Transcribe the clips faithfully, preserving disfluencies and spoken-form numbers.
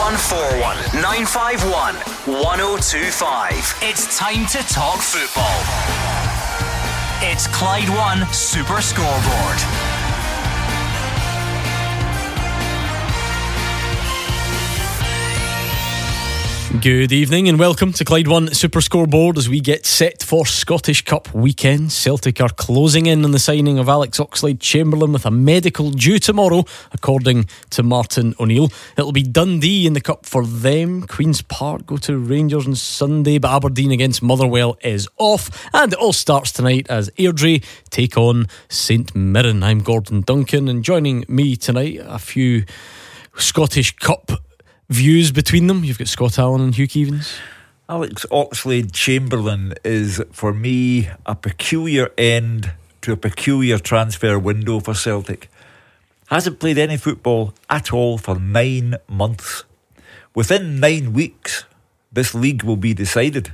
one four one, nine five one, one oh two five. It's time to talk football. It's Clyde One Super Scoreboard. Good evening and welcome to Clyde One Super Scoreboard as we get set for Scottish Cup weekend. Celtic are closing in on the signing of Alex Oxlade-Chamberlain with a medical due tomorrow, according to Martin O'Neill. It'll be Dundee in the Cup for them. Queen's Park go to Rangers on Sunday, but Aberdeen against Motherwell is off. And it all starts tonight as Airdrie take on St Mirren. I'm Gordon Duncan, and joining me tonight, a few Scottish Cup views between them. You've got Scott Allen and Hugh Keevins. Alex Oxlade-Chamberlain is, for me, a peculiar end to a peculiar transfer window for Celtic. Hasn't played any football at all for nine months. Within nine weeks, this league will be decided,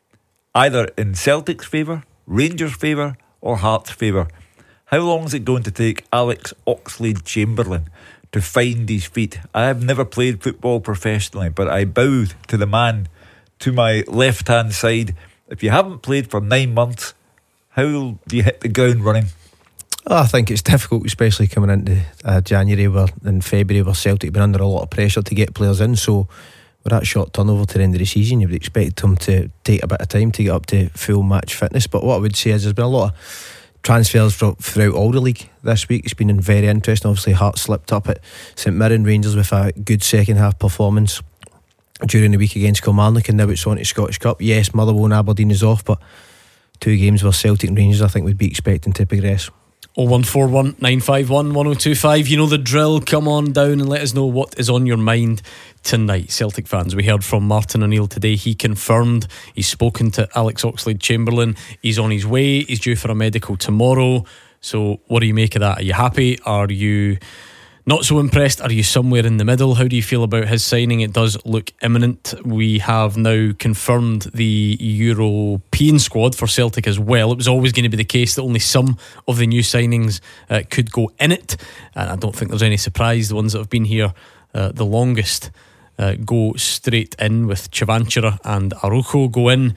either in Celtic's favour, Rangers' favour or Hearts' favour. How long is it going to take Alex Oxlade-Chamberlain to find his feet? I have never played football professionally, but I bow to the man to my left hand side. If you haven't played for nine months, how do you hit the ground running? Oh, I think it's difficult, especially coming into uh, January where, and February, where Celtic have been under a lot of pressure to get players in. So with that short turnover to the end of the season, you would expect them to take a bit of time to get up to full match fitness. But what I would say is there's been a lot of transfers for, throughout all the league this week. It's been very interesting. Obviously Hearts slipped up at St Mirren, Rangers with a good second half performance during the week against Kilmarnock, and now it's on to Scottish Cup. Yes, Motherwell and Aberdeen is off, but two games where Celtic and Rangers I think would be expecting to progress. oh one four one, nine five one, one oh two five. You know the drill. Come on down and let us know what is on your mind tonight. Celtic fans, we heard from Martin O'Neill today. He confirmed he's spoken to Alex Oxlade-Chamberlain. He's on his way. He's due for a medical tomorrow. So what do you make of that? Are you happy? Are you not so impressed? Are you somewhere in the middle? How do you feel about his signing? It does look imminent. We have now confirmed the European squad for Celtic as well. It was always going to be the case that only some of the new signings uh, could go in it, and I don't think there's any surprise. The ones that have been here uh, the longest uh, go straight in, with Chavanchera and Arujo go in.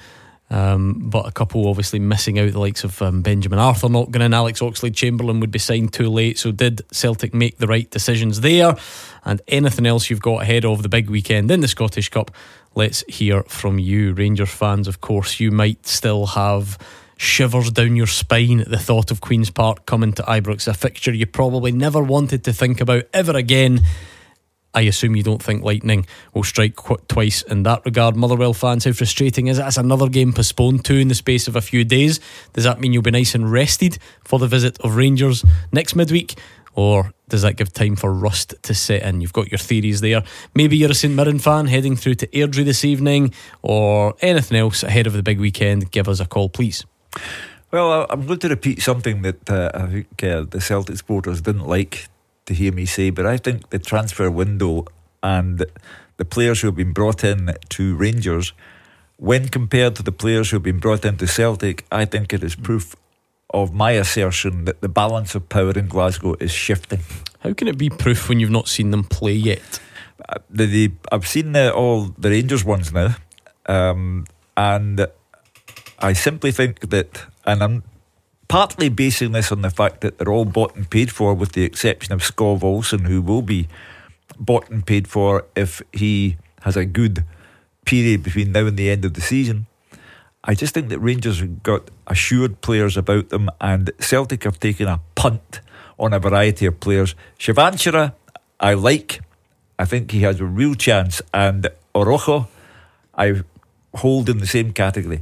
Um, but a couple obviously missing out, the likes of um, Benjamin Arthur not going in. Alex Oxlade-Chamberlain would be signed too late. So did Celtic make the right decisions there? And anything else you've got ahead of the big weekend in the Scottish Cup, let's hear from you. Rangers fans, of course, you might still have shivers down your spine at the thought of Queen's Park coming to Ibrox, a fixture you probably never wanted to think about ever again. I assume you don't think lightning will strike qu- twice in that regard. Motherwell fans, how frustrating is it? It's another game postponed to in the space of a few days. Does that mean you'll be nice and rested for the visit of Rangers next midweek? Or does that give time for rust to set in? You've got your theories there. Maybe you're a St Mirren fan heading through to Airdrie this evening, or anything else ahead of the big weekend. Give us a call, please. Well, I'm going to repeat something that uh, I think uh, the Celtic supporters didn't like to hear me say, but I think the transfer window and the players who have been brought in to Rangers, when compared to the players who have been brought into Celtic, I think it is proof of my assertion that the balance of power in Glasgow is shifting. How can it be proof when you've not seen them play yet? Uh, the, the, I've seen the, all the Rangers ones now, um, and I simply think that, and I'm partly basing this on the fact that they're all bought and paid for, with the exception of Skov Olsen, who will be bought and paid for if he has a good period between now and the end of the season. I just think that Rangers have got assured players about them, and Celtic have taken a punt on a variety of players. Chavanchera, I like. I think he has a real chance, and Arujo, I hold in the same category.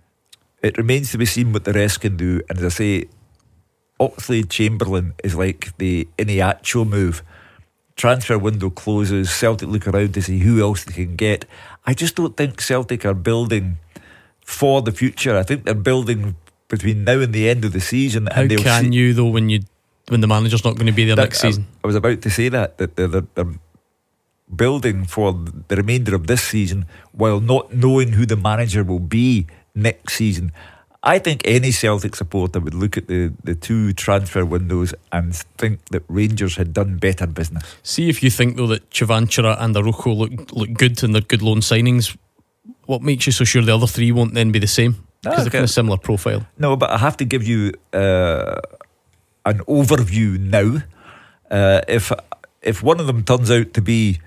It remains to be seen what the rest can do. And as I say, Oxlade-Chamberlain is like the Iniacho move. Transfer window closes, Celtic look around to see who else they can get. I just don't think Celtic are building for the future. I think they're building between now and the end of the season. How and they'll can see, you though when you when the manager's not going to be there that, next season? I, I was about to say that that they're, they're, they're building for the remainder of this season while not knowing who the manager will be next season. I think any Celtic supporter would look at the, the two transfer windows and think that Rangers had done better business. See if you think though that Chavanchara and Arujo look look good and they're good loan signings. What makes you so sure the other three won't then be the same? Because they're kind of similar profile. No, but I have to give you uh, an overview now. Uh, if if one of them turns out to be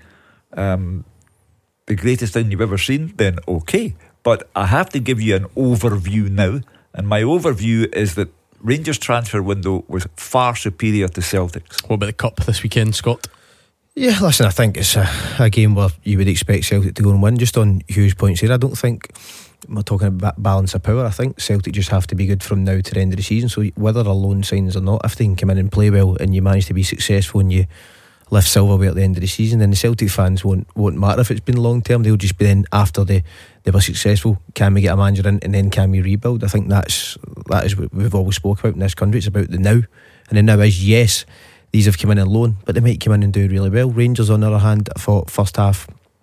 um, the greatest thing you've ever seen, then okay. But I have to give you an overview now, and my overview is that Rangers' transfer window was far superior to Celtic's. What about the Cup this weekend, Scott? Yeah, listen, I think it's a, a game where you would expect Celtic to go and win. Just on Hugh's points here, I don't think we're talking about balance of power. I think Celtic just have to be good from now to the end of the season. So whether they're loan signings or not, if they can come in and play well and you manage to be successful and you lift silverware at the end of the season, then the Celtic fans won't won't matter if it's been long term. They'll just be then after they, they were successful, can we get a manager in and then can we rebuild? I think that's that is what we've always spoke about in this country. It's about the now, and the now is yes, these have come in on loan, but they might come in and do really well. Rangers on the other hand, I thought first half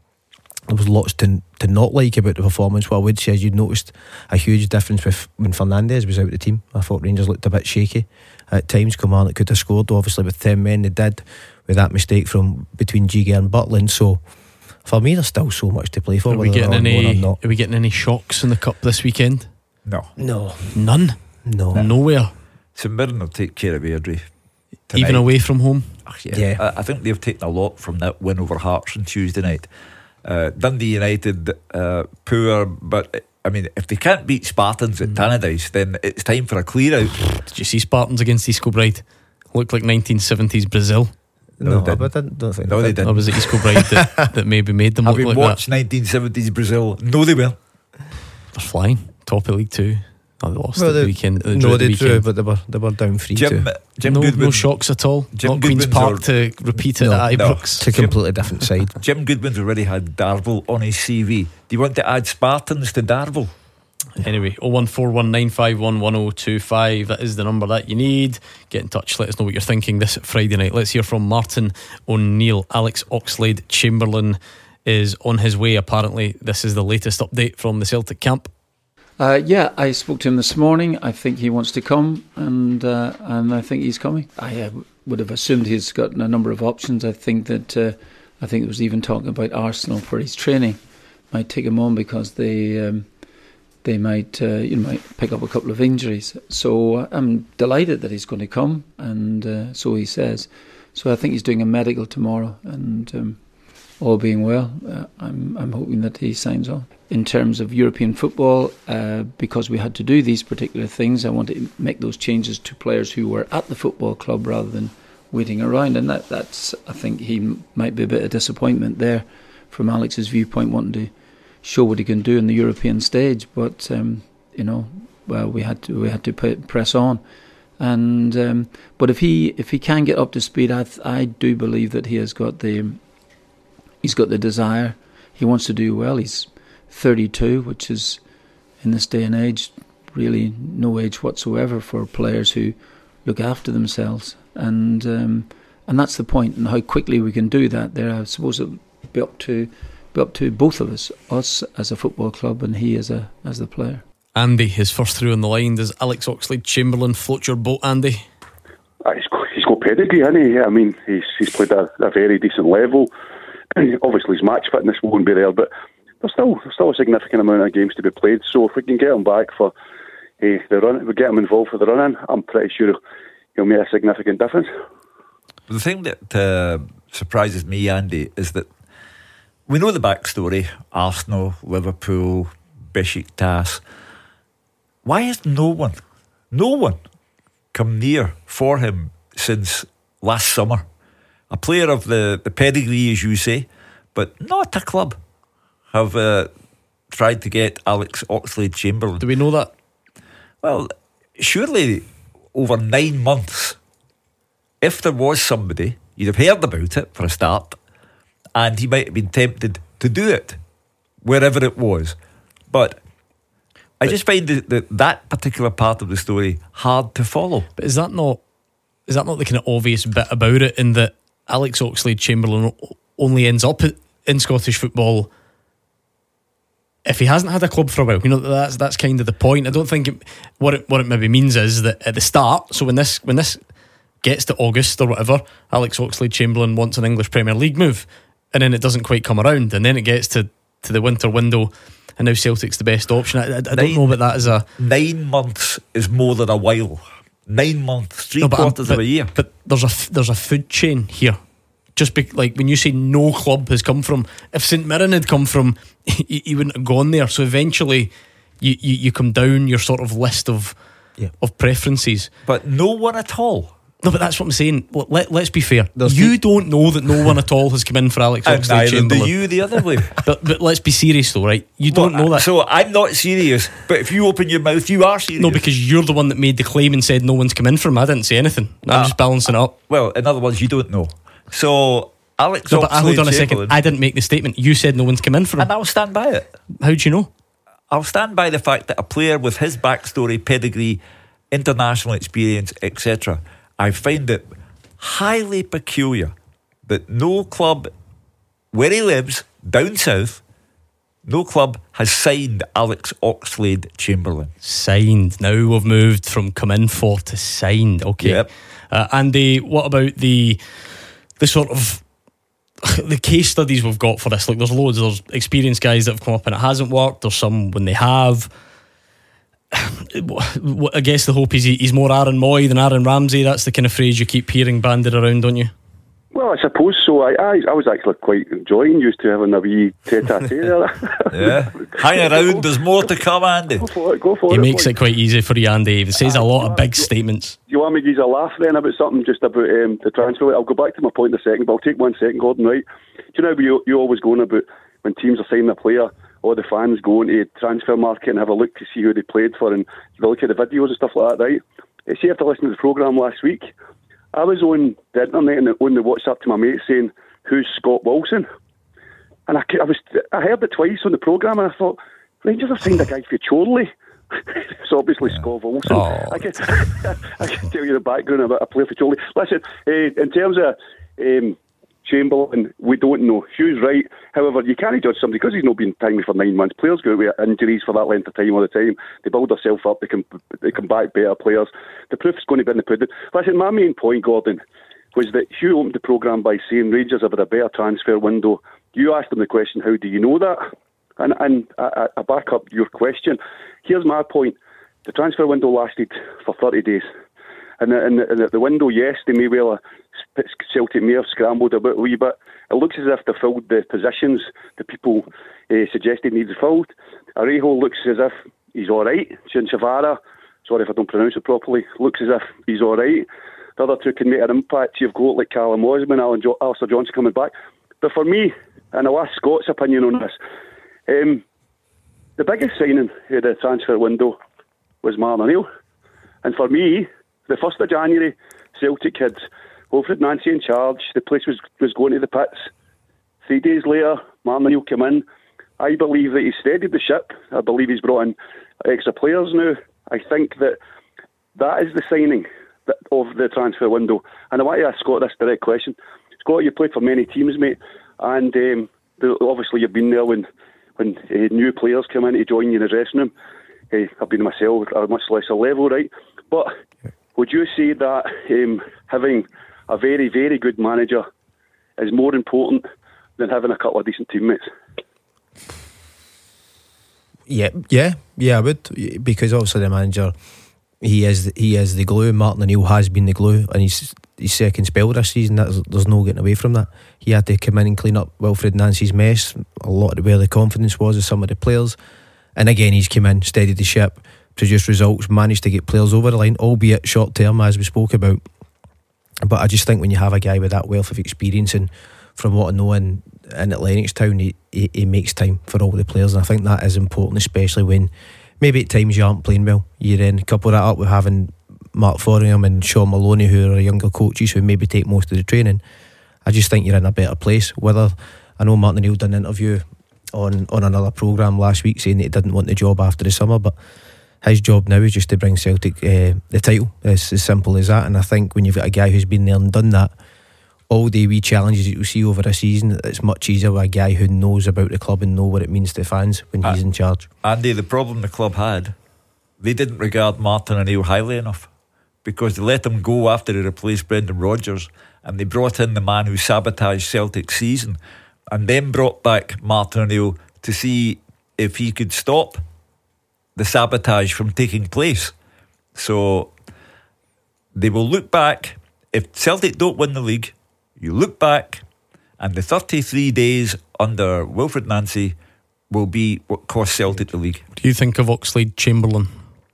there was lots to to not like about the performance. What I would say is you'd noticed a huge difference with when Fernandes was out of the team. I thought Rangers looked a bit shaky at times. Kilmarnock could have scored, obviously with ten men they did, with that mistake from between Giga and Butland. So for me there's still so much to play for. Are we getting any are we getting any shocks in the Cup this weekend? No. No. None? No. no. Nowhere. St Mirren will take care of Airdrie tonight. Even away from home? Oh, yeah. Yeah. I, I think they've taken a lot from that win over Hearts on Tuesday night. uh, Dundee United, uh, poor, but I mean, if they can't beat Spartans at Tannadice, then it's time for a clear out. Did you see Spartans against East Kilbride? Looked like nineteen seventies Brazil. No, No, I didn't, don't think No, they did. didn't. Or was it East Kilbride that, that maybe made them look Having like watched that? nineteen seventies Brazil, no, they will. They're flying. Top of League Two. Oh, they lost Well, at the they- weekend. They No, drew at the they drew, weekend. but they were they were down three Jim, two. Jim no, Goodwin, no shocks at all. Jim Not Queen's Goodwin's Park are- to repeat it No, at no. Ibrox. It's a completely different side. Jim Goodwin's already had Darvel on his C V. Do you want to add Spartans to Darvel? Anyway, oh one four one nine five one one oh two five. That is the number that you need. Get in touch, let us know what you're thinking this Friday night. Let's hear from Martin O'Neill. Alex Oxlade-Chamberlain is on his way. Apparently this is the latest update from the Celtic camp. Uh, yeah, I spoke to him this morning. I think he wants to come, and uh, and I think he's coming. I uh, would have assumed he's got a number of options. I think that uh, I think it was even talking about Arsenal for his training. Might take him on because they um, they might uh, you know, might pick up a couple of injuries. So uh, I'm delighted that he's going to come, and uh, so he says. So I think he's doing a medical tomorrow, and um, all being well, uh, I'm I'm hoping that he signs on. In terms of European football, uh, because we had to do these particular things, I wanted to make those changes to players who were at the football club rather than waiting around, and that that's I think he m- might be a bit of disappointment there from Alex's viewpoint, wanting to show what he can do in the European stage, but um, you know, well, we had to we had to p- press on, and um, but if he if he can get up to speed, I th- I do believe that he has got the he's got the desire. He wants to do well. He's thirty-two, which is in this day and age really no age whatsoever for players who look after themselves, and um, and that's the point. And how quickly we can do that, there I suppose it'll be up to be up to both of us, us as a football club and he as a as the player. Andy, his first through on the line. Does Alex Oxlade-Chamberlain float your boat, Andy? Uh, he's got, he's got pedigree, hasn't he? Yeah, I mean, he's he's played at a very decent level. Obviously his match fitness won't be there, but there's still there's still a significant amount of games to be played. So if we can get him back for uh, the run, we get him involved for the run-in, I'm pretty sure he'll make a significant difference. The thing that uh, surprises me, Andy, is that we know the backstory: Arsenal, Liverpool, Besiktas. Why has no one, no one, come near for him since last summer? A player of the, the pedigree, as you say, but not a club have uh, tried to get Alex Oxlade-Chamberlain. Do we know that? Well, surely over nine months, if there was somebody, you'd have heard about it for a start, and he might have been tempted to do it wherever it was. But I just find that, that that particular part of the story hard to follow. But is that not is that not the kind of obvious bit about it, in that Alex Oxlade-Chamberlain only ends up in Scottish football if he hasn't had a club for a while, you know, that's that's kind of the point. I don't think it, what it what it maybe means is that at the start, so when this when this gets to August or whatever, Alex Oxlade-Chamberlain wants an English Premier League move, and then it doesn't quite come around, and then it gets to, to the winter window, and now Celtic's the best option. I, I, I don't nine, know about that as a nine months is more than a while. Nine months, three no, quarters but, of a year. But there's a there's a food chain here. Just be, like when you say no club has come from, if St Mirren had come from, he, he wouldn't have gone there. So eventually, you, you, you come down your sort of list of yeah. of preferences. But no one at all. No, but that's what I'm saying. Let, let, let's be fair. There's you the... don't know that no one at all has come in for Alex Oxlade-Chamberlain. And neither do you the other way. but, but let's be serious though, right? You well, don't know that. So I'm not serious, but if you open your mouth, you are serious. No, because you're the one that made the claim and said no one's come in for him. I didn't say anything. I'm uh, just balancing it up. Well, in other words, you don't know. So Alex no, but hold on a second. I didn't make the statement. You said no one's come in for him, and I'll stand by it. How do you know? I'll stand by the fact that a player with his backstory, pedigree, international experience, et cetera, I find it highly peculiar that no club where he lives down south, no club has signed Alex Oxlade-Chamberlain. Signed. Now we've moved from come in for to signed. Okay. Yep. Uh, Andy, what about the the sort of the case studies we've got for this? Like, there's loads. There's experienced guys that have come up and it hasn't worked. There's some when they have. I guess the hope is he's more Aaron Moy than Aaron Ramsey. That's the kind of phrase you keep hearing banded around, don't you? Well, I suppose so. I I, I was actually quite enjoying used to having a wee tete-a-tete there. Yeah, hang around. There's more to come, Andy. Go for it. Go for he it. He makes it quite easy for you, Andy. He says uh, a lot of big do, statements. Do you want me to give you a laugh then about something just about um, the transfer? I'll go back to my point in a second, but I'll take one second, Gordon. Right? Do you know how you you always going about when teams are signing a player? All the fans go into transfer market and have a look to see who they played for, and they look at the videos and stuff like that, right? See, after listening to the programme last week, I was on the internet and on the WhatsApp to my mate saying, "Who's Scott Wilson?" And I, I was I heard it twice on the programme, and I thought, Rangers have signed a guy for Chorley. It's obviously yeah. Scott Wilson. Oh. I can I can tell you the background about a player for Chorley. Listen, uh, in terms of Um, Chamberlain, we don't know. Hugh's right. However, you can't judge somebody because he's not been timely for nine months. Players go out with injuries for that length of time all the time. They build themselves up. They can they come back better players. The proof's going to be in the pudding. Listen, my main point, Gordon, was that Hugh opened the programme by saying Rangers have had a better transfer window. You asked him the question, how do you know that? And, and I, I back up your question. Here's my point. The transfer window lasted for thirty days. And the, and the, and the window, yes, they may well have, Celtic may have scrambled a bit, a wee bit. It looks as if they filled the positions the people uh, suggested needed filled. Arejo looks as if he's all right. Chinchavara, sorry if I don't pronounce it properly, looks as if he's all right. The other two can make an impact. You've got like Callum Osman, Alan jo- Alistair Johnson coming back. But for me, and I'll ask Scott's opinion on this, um, the biggest signing of the transfer window was Martin O'Neill. And for me, the first of January, Celtic had Wilfred Nancy in charge. The place was, was going to the pits. Three days later, Martin O'Neill came in. I believe that he steadied the ship. I believe he's brought in extra players now. I think that that is the signing of the transfer window. And I want to ask Scott this direct question. Scott, you played for many teams, mate, and um, obviously you've been there when, when uh, new players come in to join you in the dressing room. Uh, I've been myself at a much lesser level, right? But would you say that um, having a very, very good manager is more important than having a couple of decent teammates? Yeah, yeah, yeah, I would, because obviously the manager, he is he is the glue. Martin O'Neill has been the glue, and he's his second spell this season. That's, there's no getting away from that. He had to come in and clean up Wilfred Nancy's mess. A lot of where the confidence was of some of the players, and again he's come in, steadied the ship, produced results, managed to get players over the line, albeit short term as we spoke about. But I just think when you have a guy with that wealth of experience, and from what I know in, in at Lennoxtown, he, he, he makes time for all the players, and I think that is important, especially when maybe at times you aren't playing well. You then couple that up with having Mark Foringham and Sean Maloney, who are younger coaches who maybe take most of the training. I just think you're in a better place. Whether I know Martin O'Neill done an interview on, on another programme last week saying that he didn't want the job after the summer, but his job now is just to bring Celtic uh, the title. It's as simple as that. And I think when you've got a guy who's been there and done that all the wee challenges that you see over a season, it's much easier with a guy who knows about the club and know what it means to fans when he's uh, in charge. Andy, the problem the club had, they didn't regard Martin O'Neill highly enough, because they let him go after he replaced Brendan Rodgers, and they brought in the man who sabotaged Celtic's season, and then brought back Martin O'Neill to see if he could stop the sabotage from taking place. So they will look back. If Celtic don't win the league, you look back, and the thirty-three days under Wilfred Nancy will be what cost Celtic the league. What do you think of Oxlade-Chamberlain?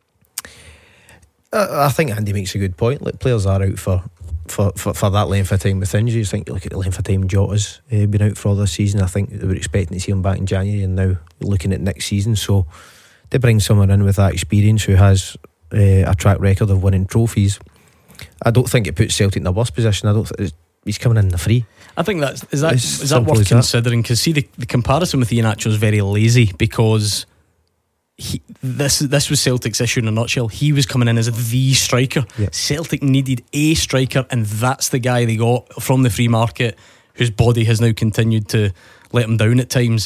I, I think Andy makes a good point. Like, players are out for, for, for, for that length of time with injuries. I think you look at the length of time Jota's uh, been out for all this season. I think they were expecting to see him back in January, and now looking at next season. So they bring someone in with that experience who has uh, a track record of winning trophies. I don't think it puts Celtic in a worse position. I don't think it's, he's coming in the free. I think that's is that it's is that worth considering? Because see, the, the comparison with Iheanacho is very lazy, because he, this this was Celtic's issue in a nutshell. He was coming in as the striker. Yeah. Celtic needed a striker, and that's the guy they got from the free market, whose body has now continued to let him down at times.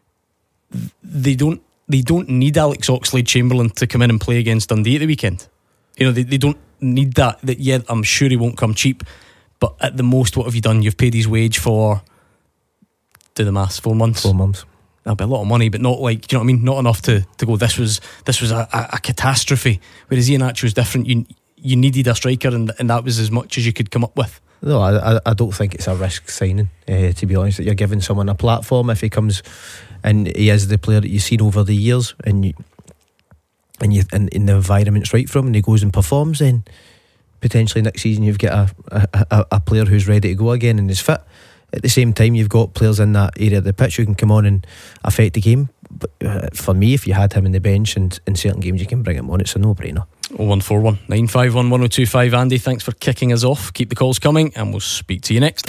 They don't they don't need Alex Oxlade-Chamberlain to come in and play against Dundee at the weekend. You know, they, they don't need that. That yeah, I'm sure he won't come cheap. But at the most, what have you done? You've paid his wage for, do the maths, four months. Four months. That'll be a lot of money, but not like, you know what I mean? Not enough to, to go, this was this was a, a, a catastrophe. Whereas Iheanacho was different. You you needed a striker, and and that was as much as you could come up with. No, I I don't think it's a risk signing, uh, to be honest. That you're giving someone a platform if he comes and he is the player that you've seen over the years, and you and you and, and the environment's right for him, and he goes and performs, then potentially next season you've got a, a, a player who's ready to go again and is fit. At the same time, you've got players in that area of the pitch who can come on and affect the game. But uh, for me, if you had him in the bench and in certain games you can bring him on, it's a no-brainer. oh one four one, nine five one, one oh two five. Andy, thanks for kicking us off. Keep the calls coming, and we'll speak to you next.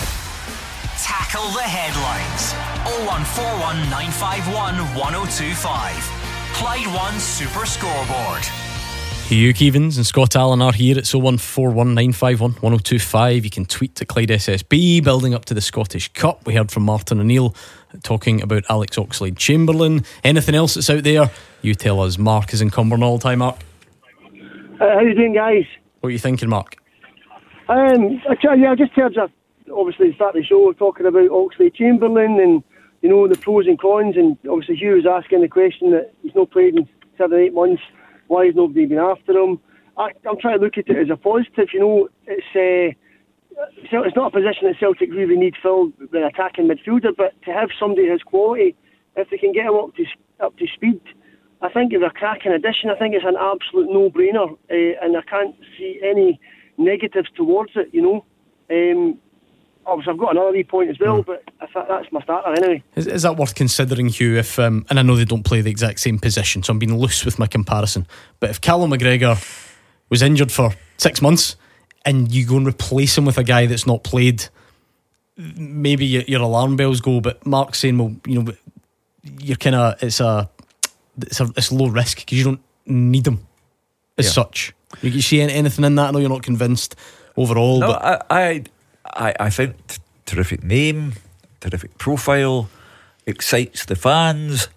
Tackle the headlines. oh one four one, nine five one, one oh two five. Clyde One Super Scoreboard. Hugh Keevins and Scott Allen are here. It's oh one four one, nine five one, one oh two five. You can tweet to Clyde S S B. Building up to the Scottish Cup, we heard from Martin O'Neill talking about Alex Oxlade-Chamberlain. Anything else that's out there, you tell us. Mark is in Cumbernauld. Hi, Mark. Uh, how you doing, guys? What are you thinking, Mark? Um, I, yeah, I just heard you, obviously, start the show talking about Oxlade-Chamberlain and, you know, the pros and cons, and obviously Hugh was asking the question that he's not played in seven, eight months. Why has nobody been after him? I, I'm trying to look at it as a positive. You know, it's uh, it's not a position that Celtic really need filled with an attacking midfielder, but to have somebody of his quality, if they can get him up to up to speed, I think it's a cracking addition. I think it's an absolute no-brainer, uh, and I can't see any negatives towards it. You know, um, obviously I've got another wee point as well, mm. but I th- that's my starter anyway. Is, is that worth considering, Hugh? If um, and I know they don't play the exact same position, so I'm being loose with my comparison. But if Callum McGregor was injured for six months and you go and replace him with a guy that's not played, maybe your, your alarm bells go. But Mark's saying, well, you know, you're kind of it's a it's a it's low risk because you don't need him as yeah. such. You, you see anything in that? I know you're not convinced overall. No, but I. I I, I think t- terrific name, terrific profile, excites the fans,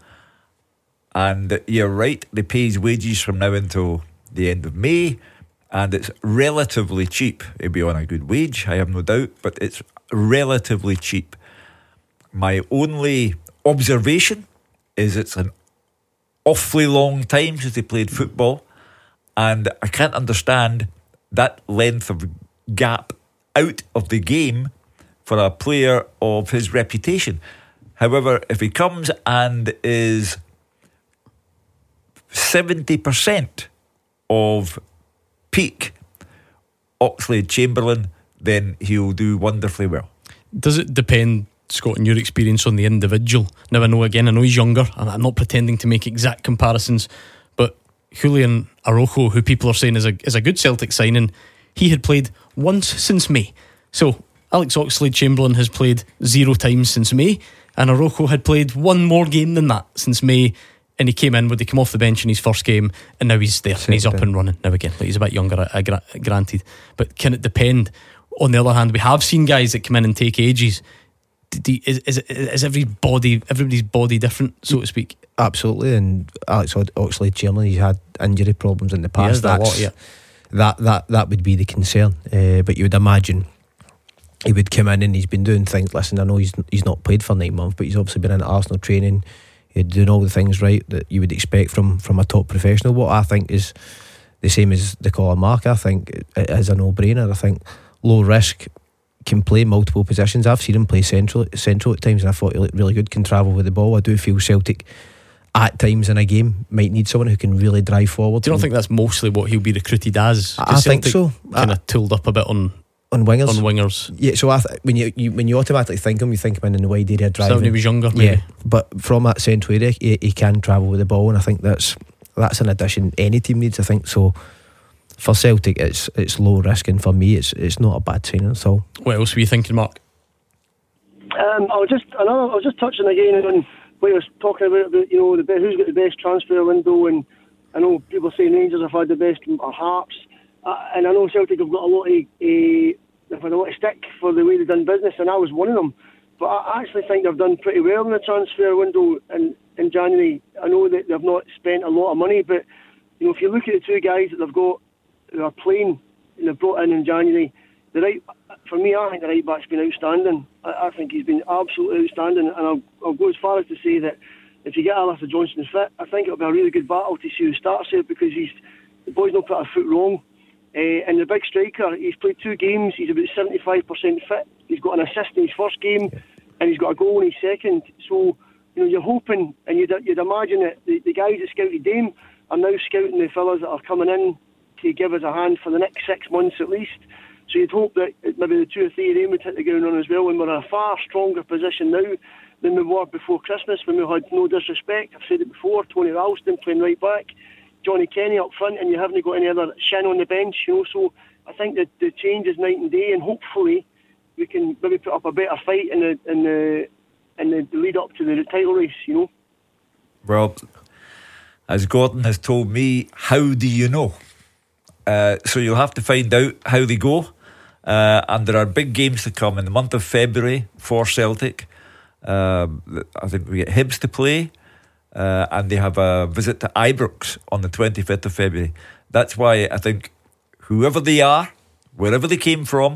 and you're right, they pay his wages from now until the end of May, and it's relatively cheap. He'll be on a good wage, I have no doubt, but it's relatively cheap. My only observation is it's an awfully long time since he played football, and I can't understand that length of gap out of the game for a player of his reputation. However, if he comes and is seventy percent of peak Oxlade-Chamberlain, then he'll do wonderfully well. Does it depend, Scott, in your experience on the individual? Now I know again, I know he's younger, and I'm not pretending to make exact comparisons, but Julian Araujo, who people are saying is a, is a good Celtic signing, he had played once since May. So Alex Oxlade-Chamberlain has played zero times since May, and Araujo had played one more game than that since May, and he came in, would he come off the bench in his first game, and now he's there, and he's up and running now again. Like, he's a bit younger, I, I gra- granted, but can it depend on the other hand, we have seen guys that come in and take ages. Do you, is, is is every body, everybody's body different, so to speak? Absolutely. And Alex Oxlade-Chamberlain, he's had injury problems in the past. Yeah, That's, a lot, yeah. that that that would be the concern. Uh, but you would imagine he would come in and he's been doing things. Listen, I know he's he's not played for nine months, but he's obviously been in Arsenal training. He's doing all the things right that you would expect from from a top professional. What I think is the same as the Colin Mark. I think it is a no-brainer. I think low risk, can play multiple positions. I've seen him play central central at times, and I thought he looked really good, can travel with the ball. I do feel Celtic at times in a game might need someone who can really drive forward. Do you not think that's mostly what he'll be recruited as? I think so. Kind of tooled up a bit on on wingers. On wingers. Yeah. So I th- when you, you when you automatically think him, you think him in the wide area driving. So when he was younger, maybe. Yeah. But from that central area, he, he can travel with the ball, and I think that's that's an addition any team needs. I think so. For Celtic, it's it's low risk, and for me, it's it's not a bad signing at all. What else were you thinking, Mark? Um, I was just I, know, I was just touching again on what you was talking about, about you know the who's got the best transfer window, and I know people saying Rangers have had the best, or Hearts, uh, and I know Celtic have got a lot of uh, they've had a lot of stick for the way they've done business, and I was one of them. But I actually think they've done pretty well in the transfer window in, in January. I know that they've not spent a lot of money, but you know if you look at the two guys that they've got who are playing and they've brought in in January, the right, for me, I think the right back's been outstanding. I, I think he's been absolutely outstanding, and I'll, I'll go as far as to say that if you get Alistair Johnston fit, I think it'll be a really good battle to see who starts it, because he's the boy's not put a foot wrong. Uh, and the big striker, he's played two games, he's about seventy-five percent fit. He's got an assist in his first game, and he's got a goal in his second. So, you know, you're hoping, and you'd, you'd imagine that the, the guys that scouted Dame are now scouting the fellas that are coming in to give us a hand for the next six months at least. So you'd hope that maybe the two or three of them would hit the ground on as well, and we're in a far stronger position now than we were before Christmas, when we had, no disrespect, I've said it before, Tony Ralston playing right back, Johnny Kenny up front, and you haven't got any other shin on the bench, you know. So I think that the change is night and day, and hopefully we can maybe put up a better fight in the in the in the lead up to the title race, you know. Well, as Gordon has told me, how do you know? Uh, so you'll have to find out how they go, uh, and there are big games to come in the month of February for Celtic. uh, I think we get Hibs to play, uh, and they have a visit to Ibrox on the twenty-fifth of February. That's why I think whoever they are, wherever they came from,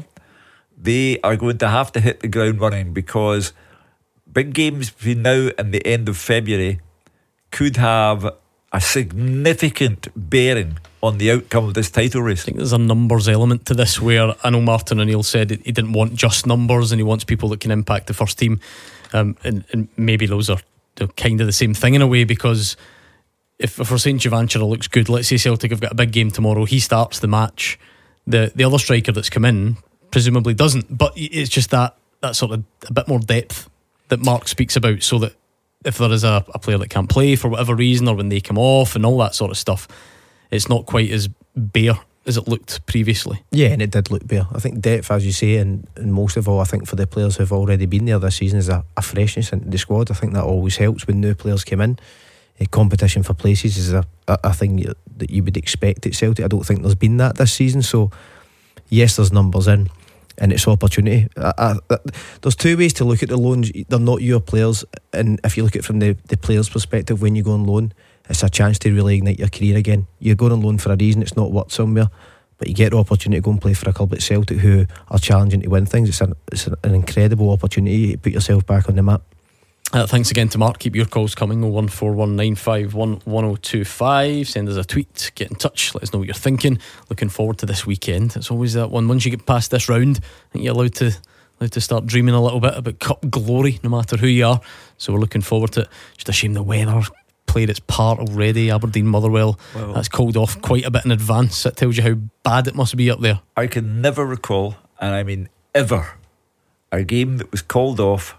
they are going to have to hit the ground running, because big games between now and the end of February could have a significant bearing on the outcome of this title race. I think there's a numbers element to this, where I know Martin O'Neill said he didn't want just numbers, and he wants people that can impact the first team, um, and, and maybe those are kind of the same thing in a way, because if, if we're saying Giovanchero looks good, let's say Celtic have got a big game tomorrow, he starts the match, the the other striker that's come in presumably doesn't, but it's just that that sort of a bit more depth that Mark speaks about, so that if there is a, a player that can't play for whatever reason, or when they come off and all that sort of stuff, it's not quite as bare as it looked previously. Yeah, and it did look bare. I think depth, as you say, and, and most of all, I think for the players who've already been there this season, is a, a freshness in the squad. I think that always helps when new players come in. A competition for places is a, a, a thing you, that you would expect at Celtic. I don't think there's been that this season. So yes, there's numbers in, and it's opportunity. I, I, I, there's two ways to look at the loans. They're not your players, and if you look at it from the, the player's perspective, when you go on loan, it's a chance to really ignite your career again. You're going on loan for a reason. It's not worked somewhere, but you get the opportunity to go and play for a club at Celtic who are challenging to win things. It's an, it's an incredible opportunity to put yourself back on the map. Uh, thanks again to Mark. Keep your calls coming. oh one four one nine five one one oh two five. Send us a tweet, get in touch, let us know what you're thinking. Looking forward to this weekend. It's always that one, once you get past this round, I think you're allowed to allowed to start dreaming a little bit about cup glory, no matter who you are. So we're looking forward to it. Just a shame the weather played its part already. Aberdeen Motherwell, well, that's called off quite a bit in advance. That tells you how bad it must be up there. I can never recall, and I mean ever, a game that was called off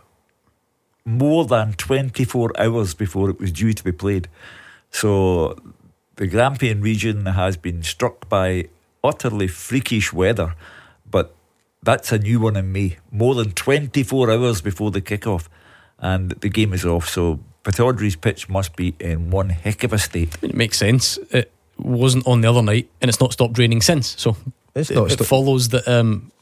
more than twenty-four hours before it was due to be played. So the Grampian region has been struck by utterly freakish weather, but that's a new one in me. More than twenty-four hours before the kick-off, and the game is off. So Pittodrie's pitch must be in one heck of a state. It makes sense. It wasn't on the other night, and it's not stopped raining since. So it's it, not it follows that um,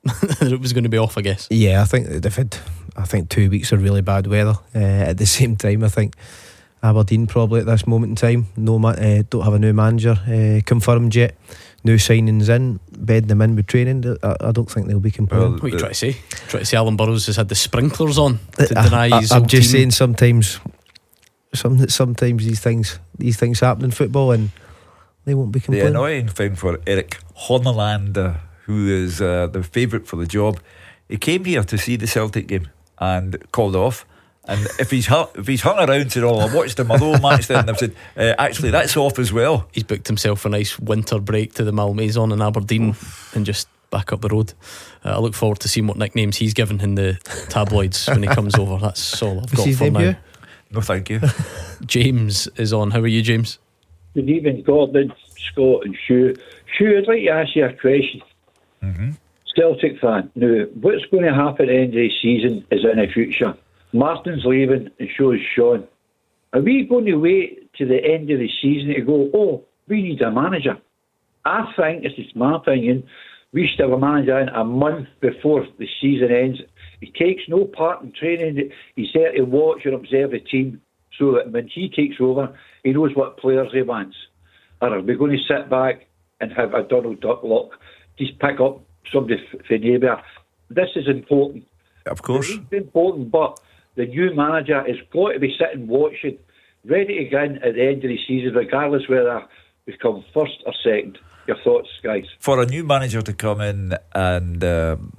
it was going to be off, I guess. Yeah, I think they've had, I think two weeks of really bad weather. Uh, at the same time, I think Aberdeen probably at this moment in time no ma- uh, don't have a new manager uh, confirmed yet. New signings in, bedding them in with training. I, I don't think they'll be complaining. Well, What are you trying to say? Trying to say Alan Burrows has had the sprinklers on to I, deny I, his I'm old just team? saying sometimes, some sometimes these things these things happen in football and they won't be The complaining. annoying thing for Eric Horneland, uh, who is uh, the favourite for the job, he came here to see the Celtic game and called off. And if he's hu- if he's hung around and said, "Oh, I watched the Motherwell match," then I've said, uh, "Actually, that's off as well." He's booked himself a nice winter break to the Malmaison in Aberdeen and just back up the road. uh, I look forward to seeing what nicknames he's given in the tabloids when he comes over. That's all I've Is got his for name now. you? No, thank you. James is on. How are you, James? Good evening, Gordon, Scott and Hugh. Hugh, I'd like to ask you a question. Mm-hmm. Celtic fan. Now, what's going to happen at the end of the season is in the future. Martin's leaving and so is Sean. Are we going to wait to the end of the season to go, oh, we need a manager? I think, this is my opinion, we should have a manager in a month before the season ends. He takes no part in training. He's there to watch and observe the team so that when he takes over, he knows what players he wants. Or are we going to sit back and have a Donald Duck lock, just pick up somebody from neighbour? This is important. Of course. It's important, but the new manager has got to be sitting watching, ready to go in at the end of the season, regardless whether we come first or second. Your thoughts, guys? For a new manager to come in and um,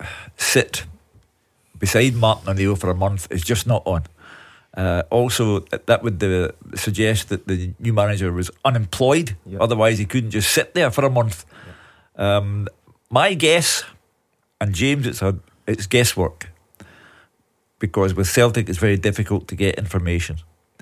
sit beside Martin O'Neill for a month is just not on. Uh, also, that would uh, suggest that the new manager was unemployed. Yep. Otherwise, he couldn't just sit there for a month. Yep. Um, my guess, and James, it's a it's guesswork, because with Celtic it's very difficult to get information.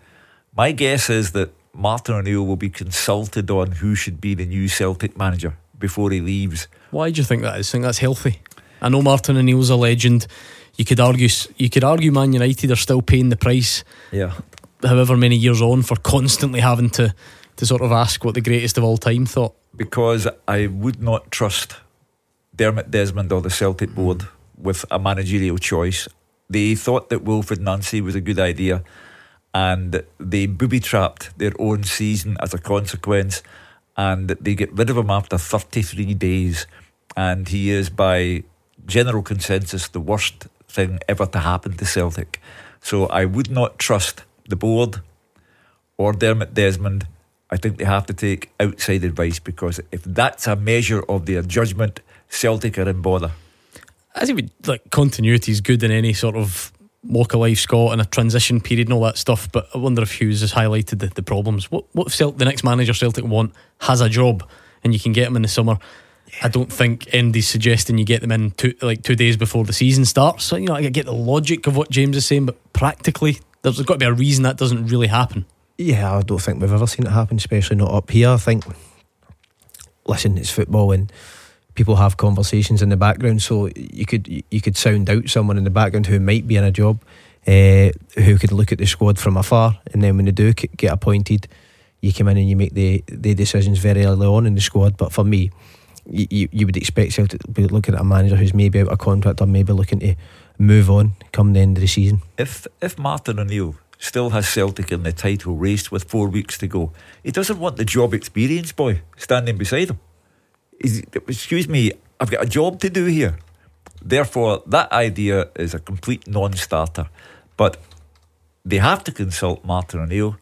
My guess is that Martin O'Neill will be consulted on who should be the new Celtic manager before he leaves. Why do you think that is? I think that's healthy. I know Martin O'Neill's a legend. You could argue you could argue Man United are still paying the price, yeah, however many years on, for constantly having to, to sort of ask what the greatest of all time thought. Because I would not trust Dermot Desmond or the Celtic board with a managerial choice. They thought that Wilfred Nancy was a good idea, and they booby-trapped their own season as a consequence, and they get rid of him after thirty-three days, and he is, by general consensus, the worst thing ever to happen to Celtic. So I would not trust the board or Dermot Desmond. I think they have to take outside advice, because if that's a measure of their judgment, Celtic are in bother. I think like continuity is good in any sort of walk of life, Scott, and a transition period and all that stuff. But I wonder if Hughes has highlighted the, the problems. What what if Celt- the next manager Celtic want has a job and you can get him in the summer? I don't think Andy's suggesting you get them in two, like two days before the season starts. So, you know, I get the logic of what James is saying, but practically there's got to be a reason that doesn't really happen. Yeah, I don't think we've ever seen it happen, especially not up here. I think, listen, it's football and people have conversations in the background, so you could you could sound out someone in the background who might be in a job, uh, who could look at the squad from afar, and then when they do get appointed, you come in and you make the, the decisions very early on in the squad. But for me, you, you, you would expect Celtic to be looking at a manager who's maybe out of contract or maybe looking to move on come the end of the season. If if Martin O'Neill still has Celtic in the title race with four weeks to go, he doesn't want the job experience boy standing beside him. He's, excuse me, I've got a job to do here. Therefore, that idea is a complete non-starter. But they have to consult Martin O'Neill,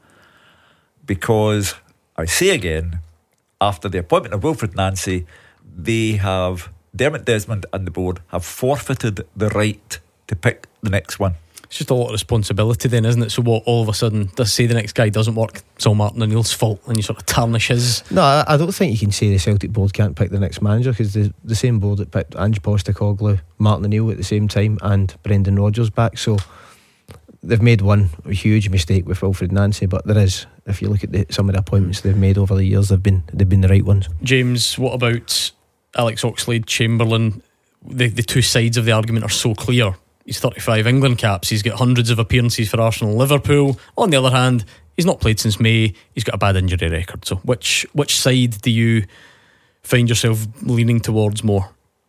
because, I say again, after the appointment of Wilfred Nancy, they have, Dermot Desmond and the board have forfeited the right to pick the next one. It's just a lot of responsibility then, isn't it? So what, all of a sudden, does say the next guy doesn't work, it's all Martin O'Neill's fault, and you sort of tarnish his... No, I, I don't think you can say the Celtic board can't pick the next manager, because the, the same board that picked Ange Postecoglou, Martin O'Neill at the same time, and Brendan Rodgers back. So they've made one huge mistake with Wilfred Nancy, but there is, if you look at the, some of the appointments they've made over the years, they've been they've been the right ones. James, what about Alex Oxlade-Chamberlain? The, the two sides of the argument are so clear. He's thirty-five England caps, he's got hundreds of appearances for Arsenal and Liverpool. On the other hand, he's not played since May, he's got a bad injury record. So which which side do you find yourself leaning towards more?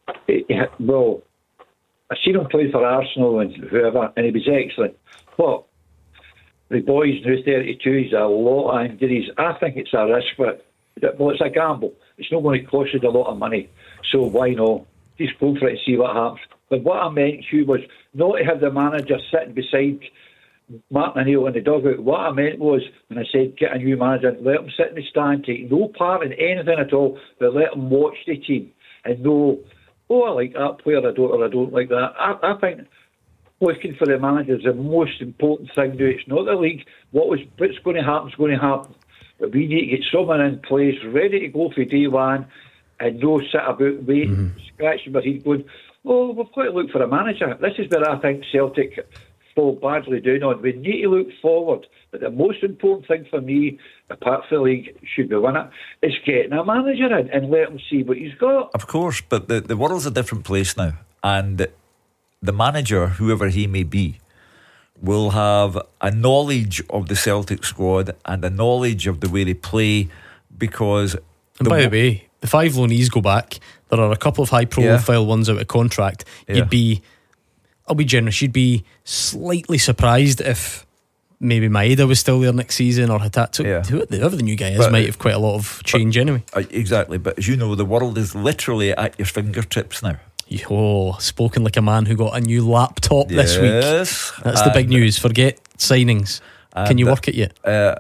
he, he, well, I seen him play for Arsenal and whoever, and he was excellent. But the boys now thirty-two, he's a lot of injuries. I think it's a risk, but well, it's a gamble. It's not going to cost you a lot of money, so why not? Just go for it and see what happens. But what I meant, Hugh, was not to have the manager sitting beside Martin O'Neill in the dugout. What I meant was, when I said get a new manager, let him sit in the stand, take no part in anything at all, but let him watch the team and know, oh, I like that player, I don't, or I don't like that. I, I think looking for the manager is the most important thing now. It's not the league. What was what's going to happen is going to happen. But we need to get someone in place ready to go for day one and no sit about waiting, mm-hmm. scratching my head going, oh, we've got to look for a manager. This is where I think Celtic fall badly down on. We need to look forward. But the most important thing for me, apart from the league, should be winning, is getting a manager in and let him see what he's got. Of course, but the, the world's a different place now. And the manager, whoever he may be, will have a knowledge of the Celtic squad and a knowledge of the way they play, because... And the by the way, the five loanees go back. There are a couple of high profile yeah. ones out of contract. Yeah. You'd be, I'll be generous, you'd be slightly surprised if maybe Maeda was still there next season, or Hatat. Yeah. Whoever the new guy is but, might have quite a lot of change but, anyway. Uh, exactly, but as you know, the world is literally at your fingertips now. Oh, spoken like a man who got a new laptop yes, this week. That's the big news. Forget signings. Can you work it yet? Uh,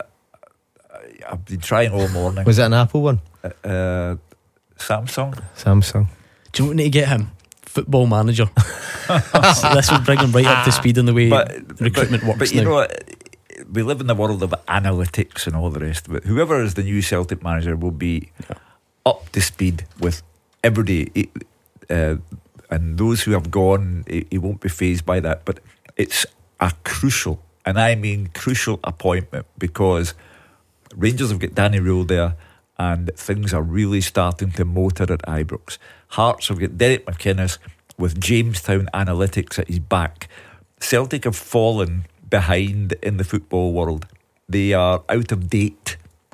I've been trying all morning. Was it an Apple one? Uh, uh, Samsung. Samsung. Do you know what we need to get him? Football Manager. So this will bring him right up to speed in the way but, recruitment but, works. But you now. know what? We live in the world of analytics and all the rest of it. Whoever is the new Celtic manager will be yeah. up to speed with everybody. Uh, and those who have gone, he, he won't be fazed by that. But it's a crucial, and I mean crucial, appointment, because Rangers have got Danny Rule there, and things are really starting to motor at Ibrox. Hearts have got Derek McInnes with Jamestown Analytics at his back. Celtic have fallen behind in the football world. They are out of date,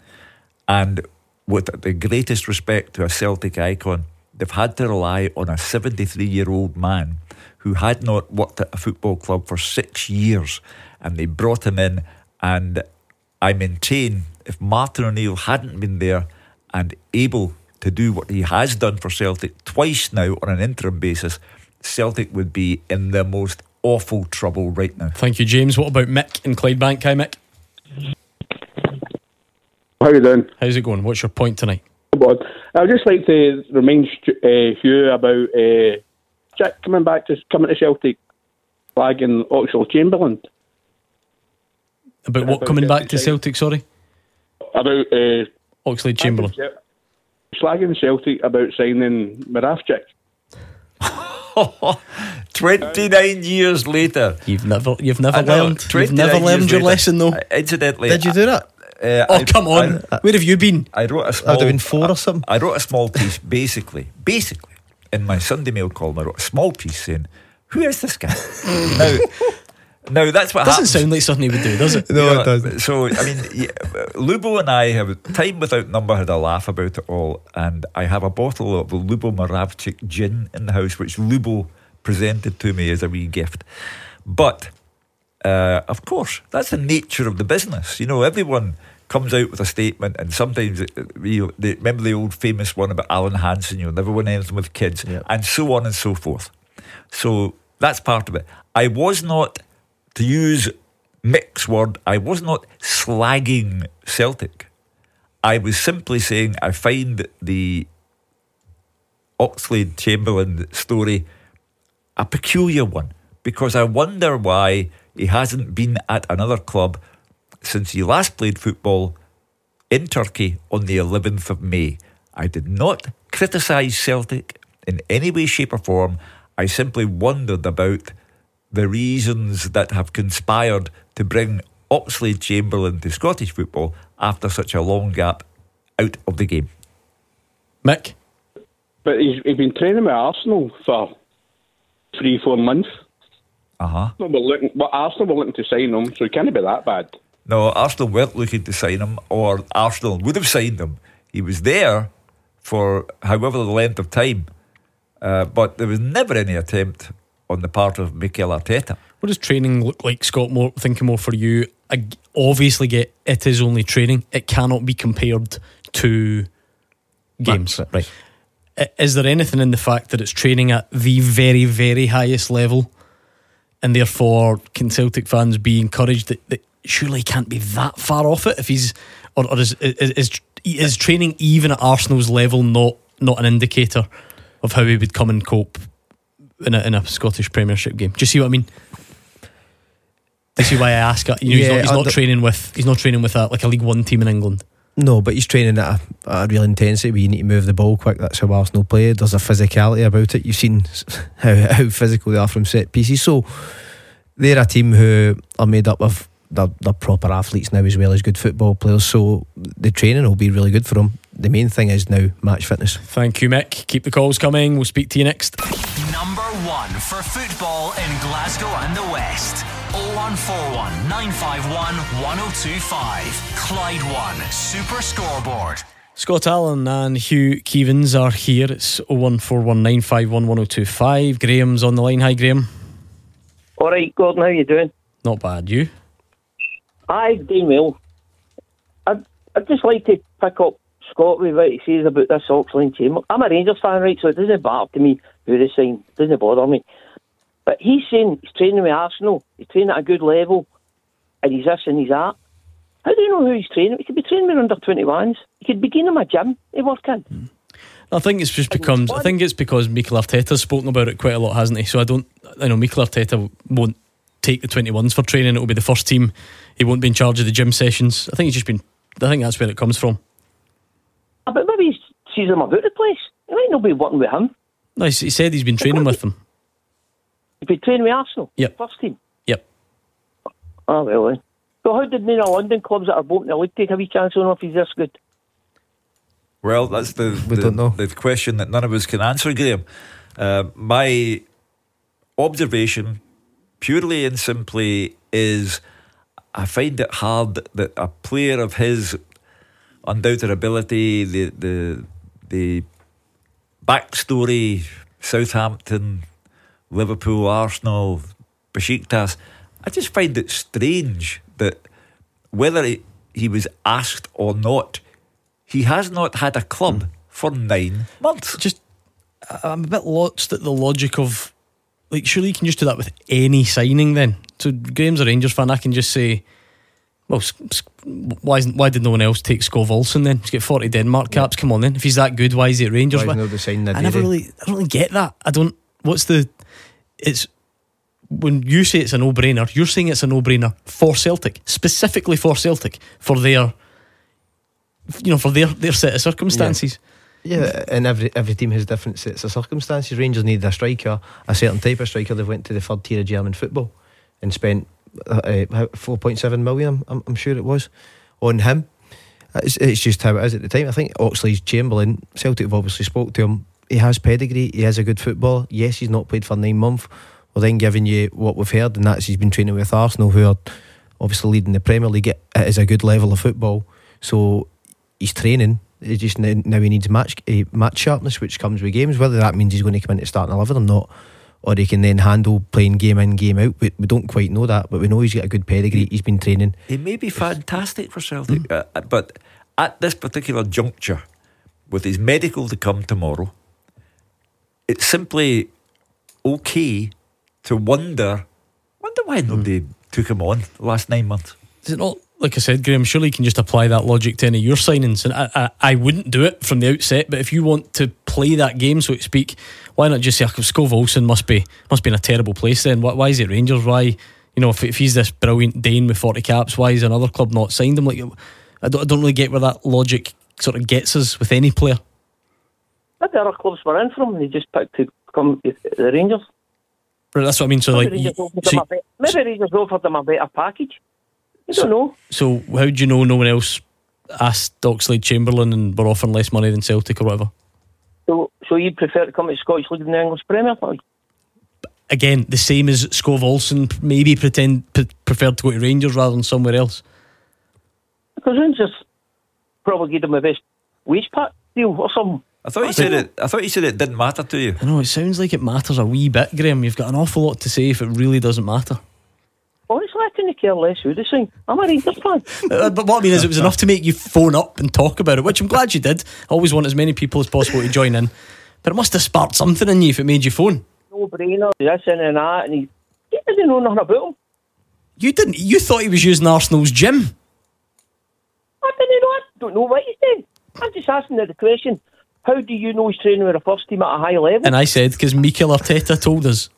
and with the greatest respect to a Celtic icon, they've had to rely on a seventy-three-year-old man who had not worked at a football club for six years, and they brought him in. And I maintain, if Martin O'Neill hadn't been there and able to do what he has done for Celtic twice now on an interim basis, Celtic would be in the most awful trouble right now. Thank you, James. What about Mick in Clydebank? Hi, Mick. How you doing? How's it going? What's your point tonight? I'd just like to remind uh, Hugh about uh, Jack coming back to coming to Celtic, flagging Oxlade-Chamberlain. About what about coming back to Celtic? Sorry, about uh, Oxlade-Chamberlain. Slagging Celtic about signing Moravcik. twenty-nine years later, you've never, you've never learned. You've never learned your later. lesson, though. Uh, incidentally, did you do that? Uh, oh I, come on! I, Where have you been? I wrote a small. I'd have been four or something. I wrote a small piece, basically, basically, in my Sunday Mail column. I wrote a small piece saying, "Who is this guy?" now, now that's what doesn't happens. sound like something he would do, does it? No, you know, it doesn't. So I mean, yeah, Lubo and I have time without number had a laugh about it all, and I have a bottle of Lubo Moravcik gin in the house, which Lubo presented to me as a wee gift. But uh, of course, that's the nature of the business. You know, everyone comes out with a statement, and sometimes it, you they, remember the old famous one about Alan Hansen, you'll never win anything with kids, yep. and so on and so forth. So that's part of it. I was not, to use Mick's word, I was not slagging Celtic. I was simply saying I find the Oxlade-Chamberlain story a peculiar one, because I wonder why he hasn't been at another club since he last played football in Turkey on the eleventh of May. I did not criticise Celtic in any way, shape or form. I simply wondered about the reasons that have conspired to bring Oxlade-Chamberlain to Scottish football after such a long gap out of the game. Mick? But he's, he's been training with Arsenal for three, four months. Uh-huh. We're looking, well, Arsenal were looking to sign him, so it can't be that bad. No, Arsenal weren't looking to sign him, or Arsenal would have signed him. He was there for however the length of time. uh, but there was never any attempt on the part of Mikel Arteta. What does training look like, Scott? More thinking more for you. I obviously get it is only training. It cannot be compared to games, right? Is there anything in the fact that it's training at the very, very highest level, and therefore can Celtic fans be encouraged that, that surely he can't be that far off it? If he's or, or is, is is is training even at Arsenal's level not not an indicator of how he would come and cope in a in a Scottish Premiership game? Do you see what I mean? This is why I ask. You know, yeah, he's not, he's not under- training with he's not training with a, like a League One team in England. No, but he's training at a, at a real intensity where you need to move the ball quick. That's how Arsenal play. There's a physicality about it. You've seen how, how physical they are from set pieces. So they're a team who are made up of they're, they're proper athletes now as well as good football players. So the training will be really good for them. The main thing is now match fitness. Thank you, Mick. Keep the calls coming. We'll speak to you next. Number one for football in Glasgow and the West. oh one four one, nine five one, one oh two five. Clyde One Super Scoreboard. Scott Allen and Hugh Keevins are here. It's oh one four one, nine five one, one oh two five. Graham's on the line. Hi, Graham. Alright, Gordon, how you doing? Not bad. You? Aye, doing well. I'd, I'd just like to pick up Scott with what he says about this Oxlade-Chamberlain. I'm a Rangers fan, right, so it doesn't matter to me who they sign. It doesn't bother me. But he's saying he's training with Arsenal, he's training at a good level, and he's this and he's that. How do you know who he's training? He could be training with under twenty-ones. He could begin in a gym he work in. Mm. I think it's just becomes. I think it's because Mikel Arteta's spoken about it quite a lot, hasn't he? So I don't. I know Mikel Arteta won't take the twenty-ones for training. It'll be the first team. He won't be in charge of the gym sessions. I think he's just been. I think that's where it comes from. But maybe he sees them about the place. He might not be working with him. No, he said he's been training with them. He's been training with Arsenal. Yep. First team. Yep. Oh well then. So how did none of London clubs that are both in the league take a wee chance on him if he's this good? Well, that's the We the, don't know. the question that none of us can answer, Graham. Uh, my observation, purely and simply, is I find it hard that a player of his undoubted ability, the the the backstory, Southampton, Liverpool, Arsenal, Besiktas, I just find it strange that whether he, he was asked or not, he has not had a club mm. for nine months. Just, I'm a bit lost at the logic of, like, surely you can just do that with any signing then. So Graham's a Rangers fan, I can just say, well, why isn't, why did no one else take Skov Olsen then? He's got forty Denmark caps, yeah. Come on then. If he's that good, why is he at Rangers? Why is no I never really, I don't really get that. I don't, what's the, it's, when you say it's a no-brainer, you're saying it's a no-brainer for Celtic, specifically for Celtic, for their, you know, for their, their set of circumstances. Yeah. yeah, and every every team has different sets of circumstances. Rangers needed a striker, a certain type of striker. They went to the third tier of German football and spent uh, four point seven million, I'm, I'm sure it was, on him. It's, it's just how it is at the time. I think Oxlade-Chamberlain, Celtic have obviously spoke to him. He has pedigree, he is a good footballer. Yes, he's not played for nine months. Well, then giving you what we've heard, and that's he's been training with Arsenal, who are obviously leading the Premier League. It is a good level of football, so he's training. He just now, now he needs match uh, match sharpness, which comes with games. Whether that means he's going to come into starting eleven or not, or he can then handle playing game in, game out, we, we don't quite know that. But we know he's got a good pedigree. He's been training. He may be fantastic for Celtic, mm. uh, but at this particular juncture, with his medical to come tomorrow, it's simply okay to wonder wonder why nobody mm. took him on the last nine months. Is it not, like I said, Graham, surely you can just apply that logic to any of your signings, and I, I, I wouldn't do it from the outset, but if you want to play that game, so to speak, why not just say, Skov Olsen must be must be in a terrible place then? Why, why is it Rangers? Why, you know, if, if he's this brilliant Dane with forty caps, why is another club not signed him? Like, I don't, I don't really get where that logic sort of gets us with any player. Maybe other clubs were in from and they just picked to come to the Rangers. Right, that's what I mean. So, maybe like, Rangers see, be- maybe Rangers offered them a better package. I don't know. So, how do you know no one else asked Oxlade-Chamberlain and were offering less money than Celtic or whatever? So, so you'd prefer to come to the Scottish League than the English Premier League? Again, the same as Skov Olsen, maybe pretend p- preferred to go to Rangers rather than somewhere else. Because Rangers probably gave them the best wage pack deal or something. I thought you said it. I thought you said it didn't matter to you. I know, it sounds like it matters a wee bit, Graham. You've got an awful lot to say if it really doesn't matter. Honestly, I couldn't care less who they sing. I'm a Rangers fan. uh, But what I mean is, it was enough to make you phone up and talk about it, which I'm glad you did. I always want as many people as possible to join in. But it must have sparked something in you if it made you phone. No brainer, this and that, and he, he didn't know nothing about him. You didn't. You thought he was using Arsenal's gym. I didn't know. I don't know what he's doing. I'm just asking the question. How do you know he's training with the first team at a high level? And I said, because Mikel Arteta told us.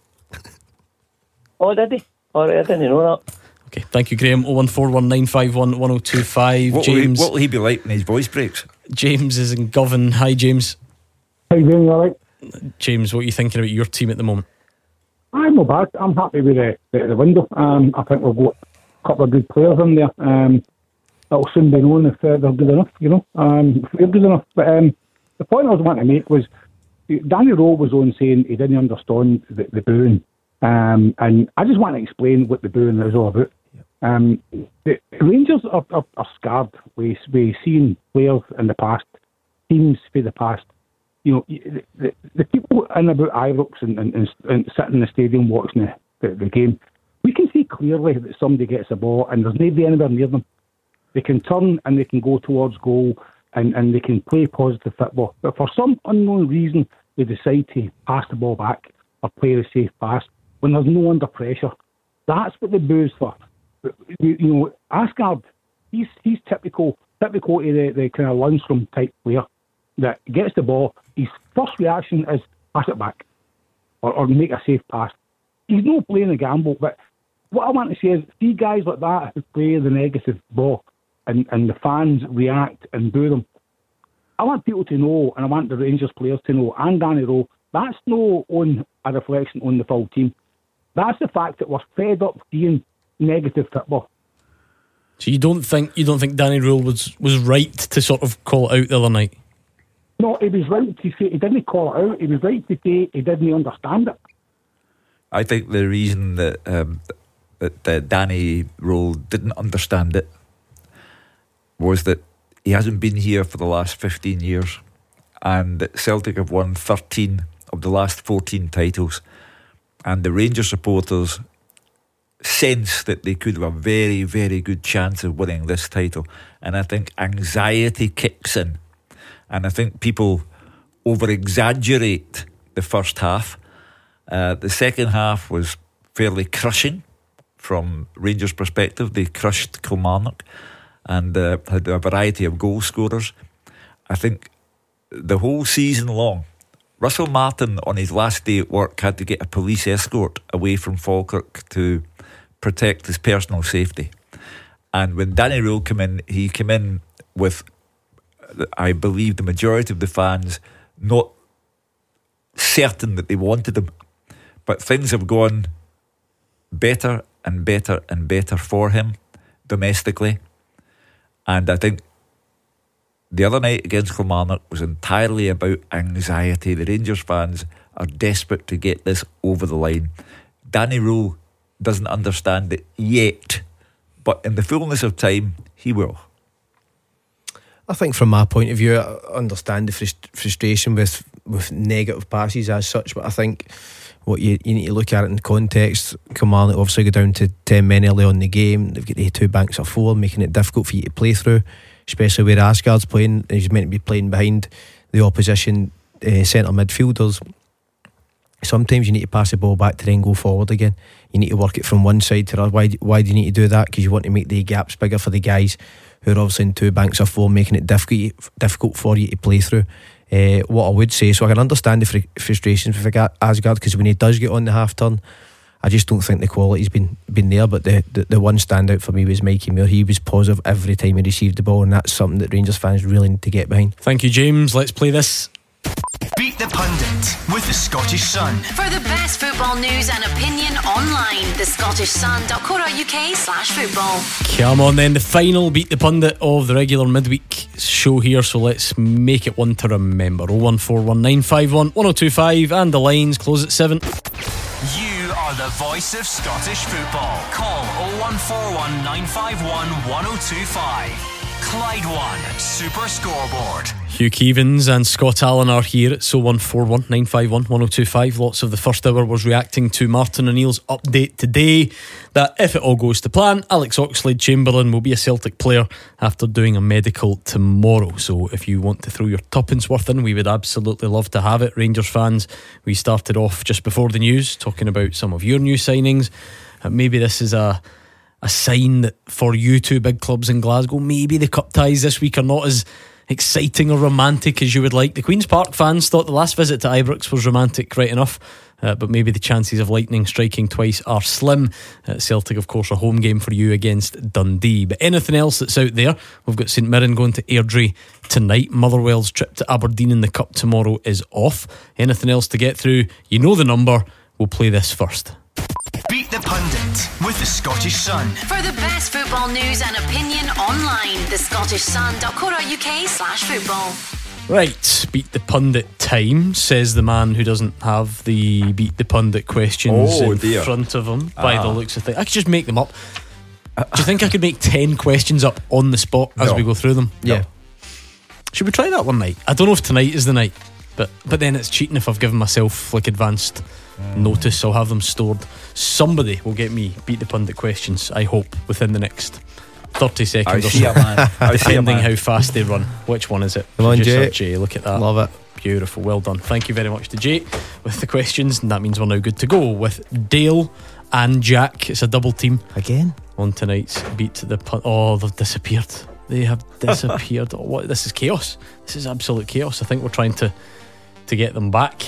Oh, did he? Alright, I didn't know that. Okay, thank you, Graham. oh one four one nine five one one oh two five. What, James. will he, what will he be like when his voice breaks? James is in Govan. Hi, James. How you doing? All right? James, what are you thinking about your team at the moment? I'm not bad. I'm happy with the, the, the window. Um, I think we've got a couple of good players in there. Um, it'll soon be known if uh, they're good enough, you know. Um, if they're good enough. But um, the point I was wanting to make was Danny Rowe was on saying he didn't understand the, the booing. Um, and I just want to explain what the booing is all about. Um, the Rangers are, are, are scared with, with seeing players in the past, teams for the past. You know, the, the, the people in about Ibrox and, and, and, and sitting in the stadium watching the, the, the game, we can see clearly that somebody gets a ball and there's nobody anywhere near them. They can turn and they can go towards goal and, and they can play positive football. But for some unknown reason, they decide to pass the ball back or play the safe pass when there's no under pressure. That's what the boo's for. You, you know, Asgard, he's he's typical typical of the, the kind of Lundstrom type player that gets the ball. His first reaction is pass it back or, or make a safe pass. He's not playing a gamble, but what I want to say is, see guys like that who play the negative ball and, and the fans react and boo them. I want people to know, and I want the Rangers players to know, and Danny Rowe, that's no on a reflection on the full team. That's the fact that we're fed up seeing negative football. So you don't think you don't think Danny Rule was, was right to sort of call it out the other night? No, he was right to say he didn't call it out. He was right to say he didn't understand it. I think the reason that um, that, that Danny Rule didn't understand it was that he hasn't been here for the last fifteen years, and that Celtic have won thirteen of the last fourteen titles, and the Rangers supporters sense that they could have a very, very good chance of winning this title. And I think anxiety kicks in, and I think people over-exaggerate the first half. Uh, the second half was fairly crushing from Rangers' perspective. They crushed Kilmarnock and uh, had a variety of goal scorers. I think the whole season long, Russell Martin on his last day at work had to get a police escort away from Falkirk to protect his personal safety. And when Danny Rule came in, he came in with, I believe, the majority of the fans not certain that they wanted him. But things have gone better and better and better for him domestically. And I think the other night against Kilmarnock was entirely about anxiety. The Rangers fans are desperate to get this over the line. Danny Rule doesn't understand it yet, but in the fullness of time, he will. I think from my point of view, I understand the frust- frustration with, with negative passes as such, but I think what you, you need to look at it in context. Kilmarnock obviously go down to ten men early on in the game. They've got the two banks of four, making it difficult for you to play through, especially where Asgard's playing. He's meant to be playing behind the opposition uh, centre midfielders. Sometimes you need to pass the ball back to then go forward again. You need to work it from one side to the other. Why, why do you need to do that? Because you want to make the gaps bigger for the guys who are obviously in two banks of four, making it difficult difficult for you to play through. Uh, what I would say, so I can understand the fr- frustration for Asgard, because when he does get on the half turn, I just don't think the quality's been been there. But the, the, the one standout for me was Mikey Muir. He was positive every time he received the ball, and that's something that Rangers fans really need to get behind. Thank you, James. Let's play this. Beat the Pundit with the Scottish Sun. For the best football news and opinion online, the scottish sun dot co dot uk slash football. Come on then, the final Beat the Pundit of the regular midweek show here, so let's make it one to remember. oh one four one nine five one one oh two five, and the lines close at seven. You are the voice of Scottish football. Call oh one four one nine five one one oh two five. Clyde One Super Scoreboard. Hugh Keevins and Scott Allen are here at oh one four one, nine five one, one oh two five. Lots of the first hour was reacting to Martin O'Neill's update today that if it all goes to plan, Alex Oxlade-Chamberlain will be a Celtic player after doing a medical tomorrow. So if you want to throw your tuppence worth in, we would absolutely love to have it. Rangers fans, we started off just before the news talking about some of your new signings. Uh, maybe this is a a sign that for you two big clubs in Glasgow, maybe the cup ties this week are not as exciting or romantic as you would like. The Queen's Park fans thought the last visit to Ibrox was romantic right enough, uh, but maybe the chances of lightning striking twice are slim. uh, Celtic of course a home game for you against Dundee, but anything else that's out there, we've got St Mirren going to Airdrie tonight. Motherwell's trip to Aberdeen in the Cup tomorrow is off. Anything else to get through, you know the number. We'll play this first. Beat the Pundit with the Scottish Sun. For the best football news and opinion online, the scottish sun dot co dot uk slash football. Right, Beat the Pundit time, says the man who doesn't have the Beat the Pundit questions Oh, in dear. front of him by Ah. the looks of things. I could just make them up. Do you think I could make ten questions up on the spot as No. we go through them? Yeah. Should we try that one night? I don't know if tonight is the night, but but then it's cheating if I've given myself like advanced notice. I'll have them stored. Somebody will get me Beat the Pundit questions, I hope, within the next thirty I seconds or see so, a man. I see a depending man. how fast they run. Which one is it? Come on, Just Jay. said Jay. Look at that. Love it. Beautiful, well done. Thank you very much to Jay with the questions, and that means we're now good to go with Dale and Jack. It's a double team Again? on tonight's Beat the Pundit. Oh, they've disappeared. They have disappeared. Oh, what? This is chaos. This is absolute chaos. I think we're trying to to get them back.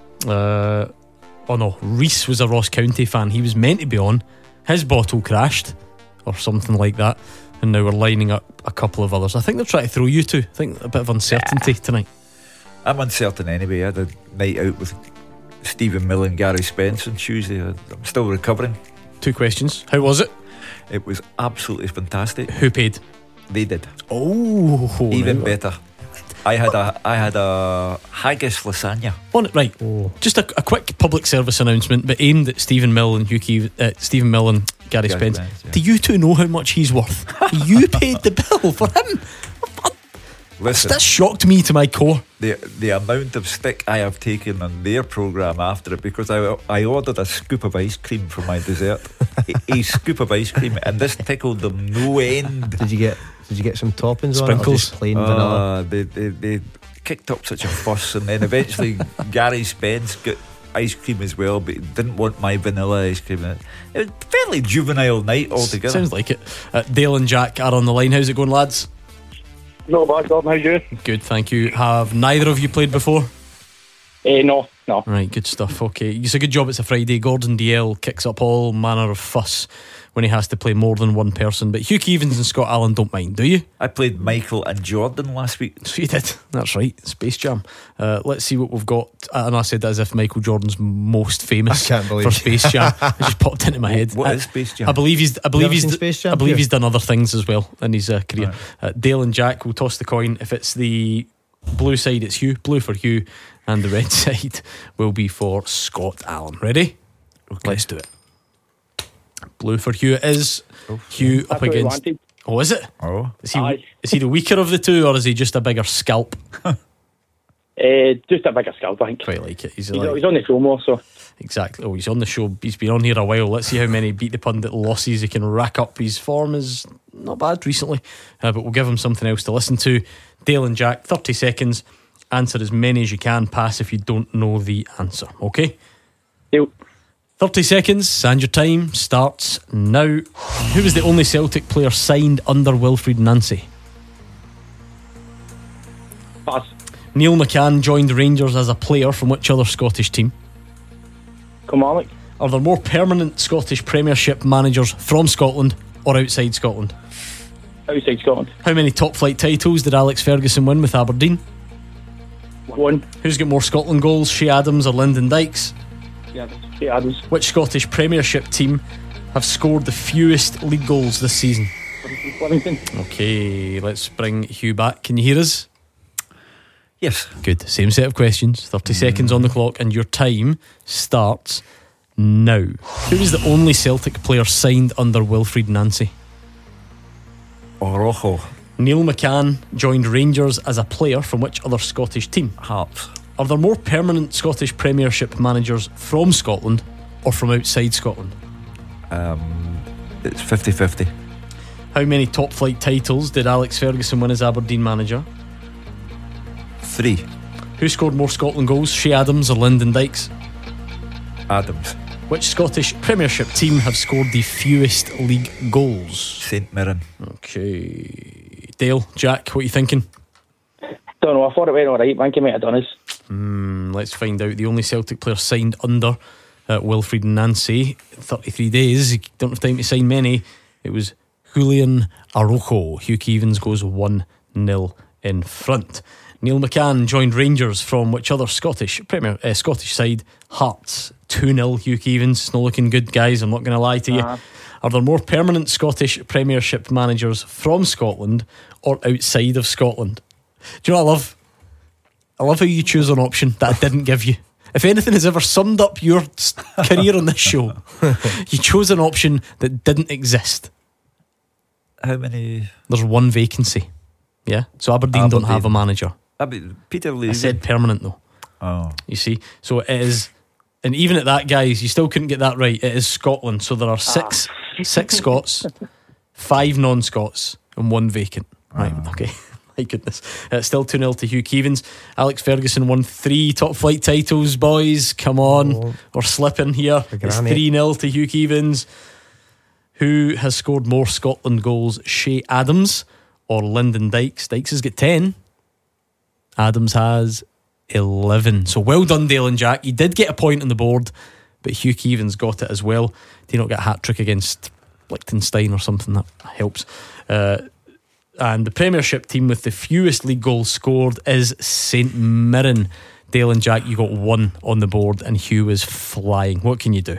Uh, oh no, Reese was a Ross County fan. He was meant to be on. His bottle crashed or something like that, and now we're lining up a couple of others. I think they're trying to throw you two. I think a bit of uncertainty tonight. I'm uncertain anyway. I had a night out with Stephen Mill and Gary Spence on Tuesday. I'm still recovering. Two questions. How was it? It was absolutely fantastic. Who paid? They did. Oh, Even now- better. I had a I had a haggis lasagna. On it, right. Just a, a quick public service announcement, but aimed at Stephen Mill and Hugh Keev, uh, Stephen Mill and Gary, Gary Spence. Spence, yeah. Do you two know how much he's worth? You paid the bill for him. Listen, That shocked me to my core. the the amount of stick I have taken on their programme after it, because I I ordered a scoop of ice cream for my dessert. a, a scoop of ice cream, and this tickled them no end. Did you get Did you get some toppings on it? Or Sprinkles? just plain vanilla? Uh, they, they they kicked up such a fuss, and then eventually Gary Spence got ice cream as well, but he didn't want my vanilla ice cream. It was a fairly juvenile night altogether. Sounds like it. Uh, Dale and Jack are on the line. How's it going, lads? No bad, Gordon. How you doing? Good, thank you. Have neither of you played before? Eh, no, no. Right, good stuff. Okay, it's a good job it's a Friday. Gordon D L kicks up all manner of fuss when he has to play more than one person, but Hugh Keevins and Scott Allen don't mind, do you? I played Michael and Jordan last week. So you did. That's right. Space Jam. Uh, let's see what we've got. And I said that as if Michael Jordan's most famous I can't believe for you. Space Jam. It just popped into my head. What I, is Space Jam? I believe he's. I believe ever he's. seen Space Jam, I believe Hugh? he's done other things as well in his uh, career. Right. Uh, Dale and Jack will toss the coin. If it's the blue side, it's Hugh. Blue for Hugh, and the red side will be for Scott Allen. Ready? Okay. Let's do it. Blue for Hugh it is. Hugh That's up what he against. wanted. Oh, is it? Oh, Is he? Aye. Is he the weaker of the two, or is he just a bigger scalp? Eh, just a bigger scalp, I think. Quite like it. He's, He's, like, he's on the show more, so. exactly. Oh, he's on the show. He's been on here a while. Let's see how many Beat the Pundit losses he can rack up. His form is not bad recently, uh, but we'll give him something else to listen to. Dale and Jack, thirty seconds. Answer as many as you can. Pass if you don't know the answer. Okay. Deal. thirty seconds, and your time starts now. Who was the only Celtic player signed under Wilfried Nancy? Pass. Neil McCann joined Rangers as a player from which other Scottish team? Kilmarnock. Are there more permanent Scottish Premiership managers from Scotland or outside Scotland? Outside Scotland. How many top flight titles did Alex Ferguson win with Aberdeen? One. Who's got more Scotland goals, Shea Adams or Lyndon Dykes? Yeah, Shea Adams. Which Scottish Premiership team have scored the fewest league goals this season? Flemington. Okay, let's bring Hugh back. Can you hear us? yes. Good. Same set of questions. thirty seconds on the clock, and your time starts now. Who is the only Celtic player signed under Wilfried Nancy? Orojo. Neil McCann joined Rangers as a player from which other Scottish team? Hearts. Are there more permanent Scottish Premiership managers from Scotland or from outside Scotland? Um, it's fifty-fifty. How many top flight titles did Alex Ferguson win as Aberdeen manager? Three. Who scored more Scotland goals, Shea Adams or Lyndon Dykes? Adams. Which Scottish Premiership team have scored the fewest league goals? Saint Mirren. Okay. Dale, Jack, what are you thinking? Don't know, I thought it went alright. Thank you, mate. I done us. Mm, let's find out. The only Celtic player signed under uh, Wilfried Nancy, thirty-three days. He don't have time to sign many. It was Julian Araujo. Hugh Keevins goes one nil in front. Neil McCann joined Rangers from which other Scottish Premier uh, Scottish side? Hearts. two nil Hugh Keevins. It's not looking good, guys, I'm not going to lie to you. uh-huh. Are there more permanent Scottish Premiership managers from Scotland or outside of Scotland? Do you know what I love? I love how you choose an option that I didn't give you. If anything has ever summed up your career on this show, you chose an option that didn't exist. How many? There's one vacancy. Yeah, so Aberdeen, Aberdeen. don't have a manager. I mean, Peter Lee. I said permanent though. Oh, you see, so it is, and even at that, guys, you still couldn't get that right. It is Scotland, so there are six, ah. six Scots, five non-Scots, and one vacant. Right? Oh. Okay. My goodness. Uh, still two nil to Hugh Keevins. Alex Ferguson won three top flight titles, boys. Come on, oh. we're slipping here. It's three nil to Hugh Keevins. Who has scored more Scotland goals, Shea Adams or Lyndon Dykes? Dykes has got ten. Adams has eleven. So well done, Dale and Jack. You did get a point on the board, but Hugh Keevins got it as well. Did he not get a hat-trick against Liechtenstein or something? That helps. Uh, and the Premiership team with the fewest league goals scored is Saint Mirren. Dale and Jack, you got one on the board and Hugh is flying. What can you do?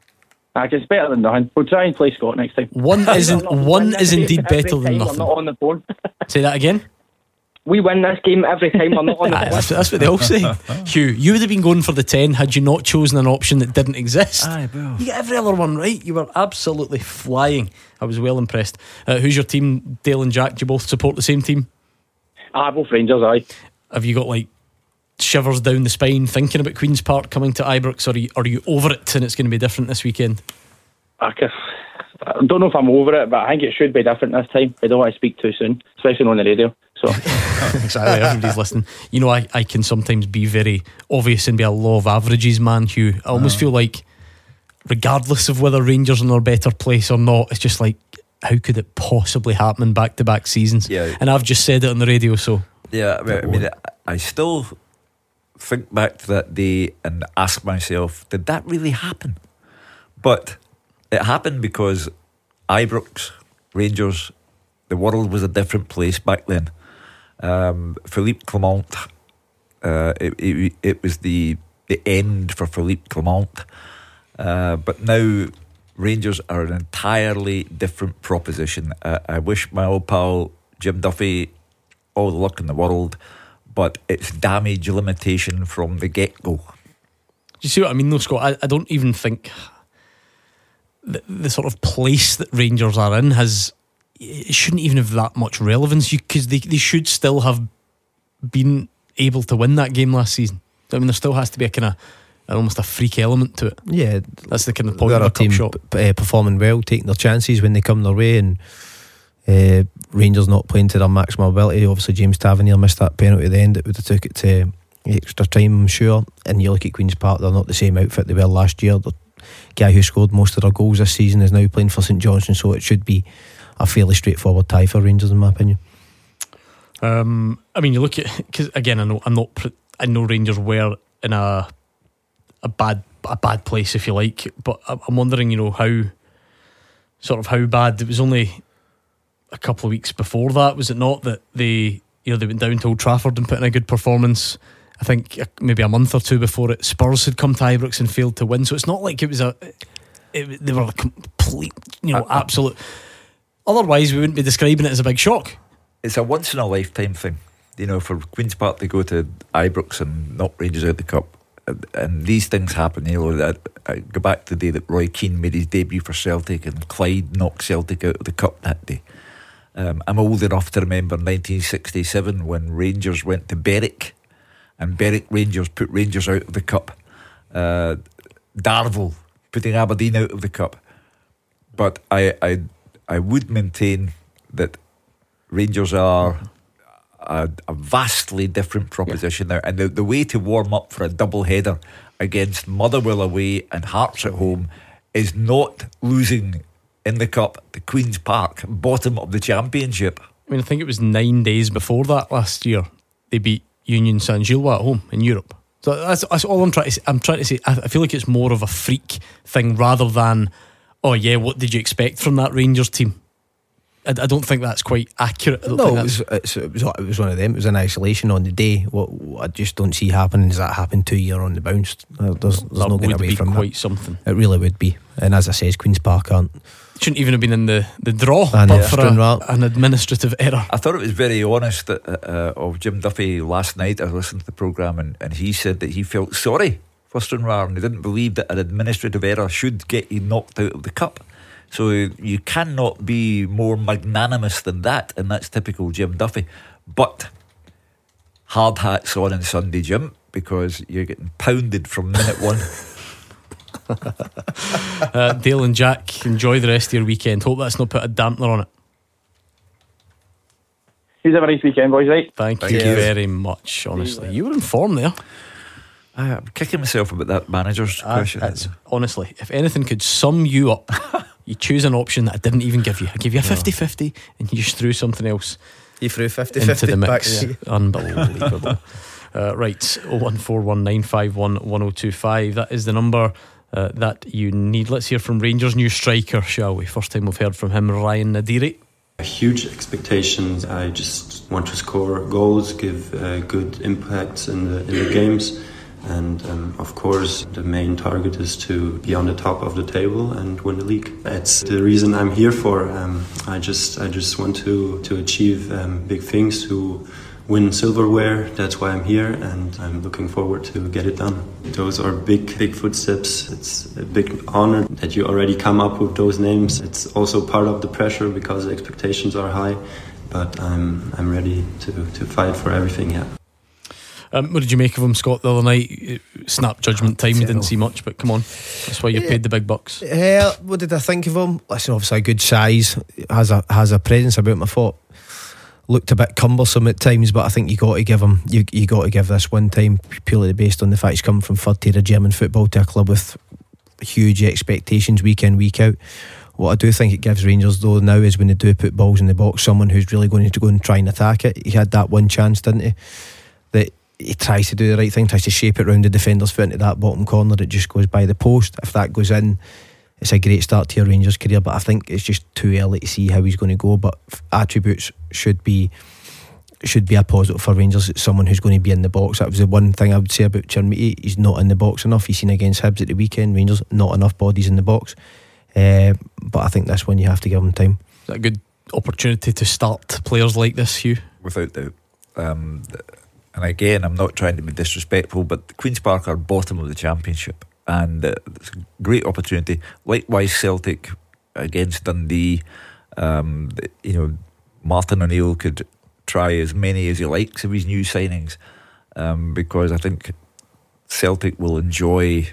I guess better than nothing. We'll try and play Scott next time. One isn't. One is indeed better than nothing. I'm not on the phone. Say that again. We win this game every time. I'm not on the phone. that's, that's what they all say. Hugh, you would have been going for the ten had you not chosen an option that didn't exist. Aye, bro. You got every other one right. You were absolutely flying. I was well impressed. Uh, who's your team, Dale and Jack? Do you both support the same team? Ah, both Rangers. Aye. Have you got like shivers down the spine thinking about Queen's Park coming to Ibrox, or are you, are you over it and it's going to be different this weekend? I, guess, I don't know if I'm over it, but I think it should be different this time. I don't want to speak too soon, especially on the radio. So exactly, everybody's listening. You know, I, I can sometimes be very obvious and be a law of averages man, Hugh. I almost uh-huh. feel like regardless of whether Rangers are in a better place or not, it's just like, how could it possibly happen in back-to-back seasons? Yeah. And I've just said it on the radio, so yeah, I mean, I, mean, I still think back to that day and ask myself, did that really happen? But it happened because Ibrox, Rangers, the world was a different place back then. Um, Philippe Clement, uh, it, it, it was the the end for Philippe Clement. Uh, but now Rangers are an entirely different proposition. Uh, I wish my old pal Jim Duffy all the luck in the world, but it's damage limitation from the get-go. Do you see what I mean though, Scott? I, I don't even think the, the sort of place that Rangers are in has, it shouldn't even have that much relevance, because they, they should still have been able to win that game last season. I mean, there still has to be a kind of almost a freak element to it. Yeah, that's the kind of point of a a team cup shot. P- uh, performing well, taking their chances when they come their way, and uh, Rangers not playing to their maximum ability. Obviously James Tavernier missed that penalty at the end. It would have took it to extra time, I'm sure. And you look at Queen's Park, they're not the same outfit they were last year. The guy who scored most of their goals this season is now playing for St Johnstone, so it should be a fairly straightforward tie for Rangers in my opinion. Um, I mean, you look at, because again, I know I'm not. I know Rangers were in a a bad a bad place, if you like, but I'm wondering, you know, how sort of how bad it was. Only a couple of weeks before that, was it not, that they, you know, they went down to Old Trafford and put in a good performance. I think maybe a month or two before it, Spurs had come to Ibrox and failed to win. So it's not like it was a it, they were a complete, you know, absolute. Otherwise, we wouldn't be describing it as a big shock. It's a once in a lifetime thing, you know, for Queen's Park to go to Ibrox and knock Rangers out of the cup. And, and these things happen, you know. I, I go back to the day that Roy Keane made his debut for Celtic and Clyde knocked Celtic out of the cup that day. Uh, Um, I'm old enough to remember nineteen sixty-seven when Rangers went to Berwick, and Berwick Rangers put Rangers out of the cup. Uh, Darvel putting Aberdeen out of the cup. But I, I, I would maintain that Rangers are a, a vastly different proposition yeah. now, and the, the way to warm up for a double header against Motherwell away and Hearts at home is not losing in the cup to Queen's Park, bottom of the Championship. I mean, I think it was nine days before that last year they beat Union Saint-Gilloise at home in Europe. So that's, that's all I'm trying to say. I'm trying to say I feel like it's more of a freak thing rather than, oh yeah, what did you expect from that Rangers team? I, I don't think that's quite accurate. I don't no, think it was, it's, it, was, it was one of them. It was in isolation on the day. What, what I just don't see happening is that happened two year on the bounce. There's, there's that no getting away be from quite that. Something. It really would be. And as I says, Queen's Park aren't. Shouldn't even have been in the, the draw, and but yeah, for a, an administrative error. I thought it was very honest that, uh, of Jim Duffy last night. I listened to the programme and, and he said that he felt sorry for Stranraer and he didn't believe that an administrative error should get you knocked out of the cup. So you cannot be more magnanimous than that, and that's typical Jim Duffy. But hard hats on on Sunday, Jim, because you're getting pounded from minute one. uh, Dale and Jack, enjoy the rest of your weekend. Hope that's not put a dampener on it. Here's a nice weekend, boys, right? Thank, Thank you, you very much, honestly. You were in form there. I'm kicking myself about that manager's uh, question. It's, honestly, if anything could sum you up, you choose an option that I didn't even give you. I gave you a fifty-fifty and you just threw something else. You threw fifty-fifty into the mix. Yeah. Unbelievable. uh, right, oh one four one nine five one one oh two five. That is the number uh, that you need. Let's hear from Rangers' new striker, shall we? First time we've heard from him, Ryan Nadiri. Huge expectations. I just want to score goals, give uh, good impacts in the in the games. And um, of course the main target is to be on the top of the table and win the league. That's the reason I'm here for. um, I just I just want to to achieve um, big things, to win silverware. That's why I'm here, and I'm looking forward to get it done. Those are big big footsteps. It's a big honor that you already come up with those names. It's also part of the pressure because the expectations are high, but I'm I'm ready to, to fight for everything. Yeah. Um, what did you make of him, Scott, the other night? Snap judgment time, you didn't see much, but come on, that's why you yeah. paid the big bucks. Yeah, what did I think of him? Listen, obviously a good size, has a has a presence about him. I thought looked a bit cumbersome at times, but I think you got to give him you you got to give this one time purely based on the fact he's come from third tier of German football to a club with huge expectations week in, week out. What I do think it gives Rangers though now is when they do put balls in the box, someone who's really going to go and try and attack it. He had that one chance, didn't he? That he tries to do the right thing, tries to shape it round the defender's foot into that bottom corner. It just goes by the post. If that goes in, it's a great start to your Rangers career, but I think it's just too early to see how he's going to go. But attributes should be should be a positive for Rangers. It's someone who's going to be in the box. That was the one thing I would say about Chermiti. He's not in the box enough. He's seen against Hibs at the weekend. Rangers, not enough bodies in the box. Uh, but I think this one you have to give him time. Is that a good opportunity to start players like this, Hugh? Without doubt. Um, and again, I'm not trying to be disrespectful, but Queen's Park are bottom of the Championship, and uh, it's a great opportunity. Likewise, Celtic against Dundee. Um, you know, Martin O'Neill could try as many as he likes of his new signings, um, because I think Celtic will enjoy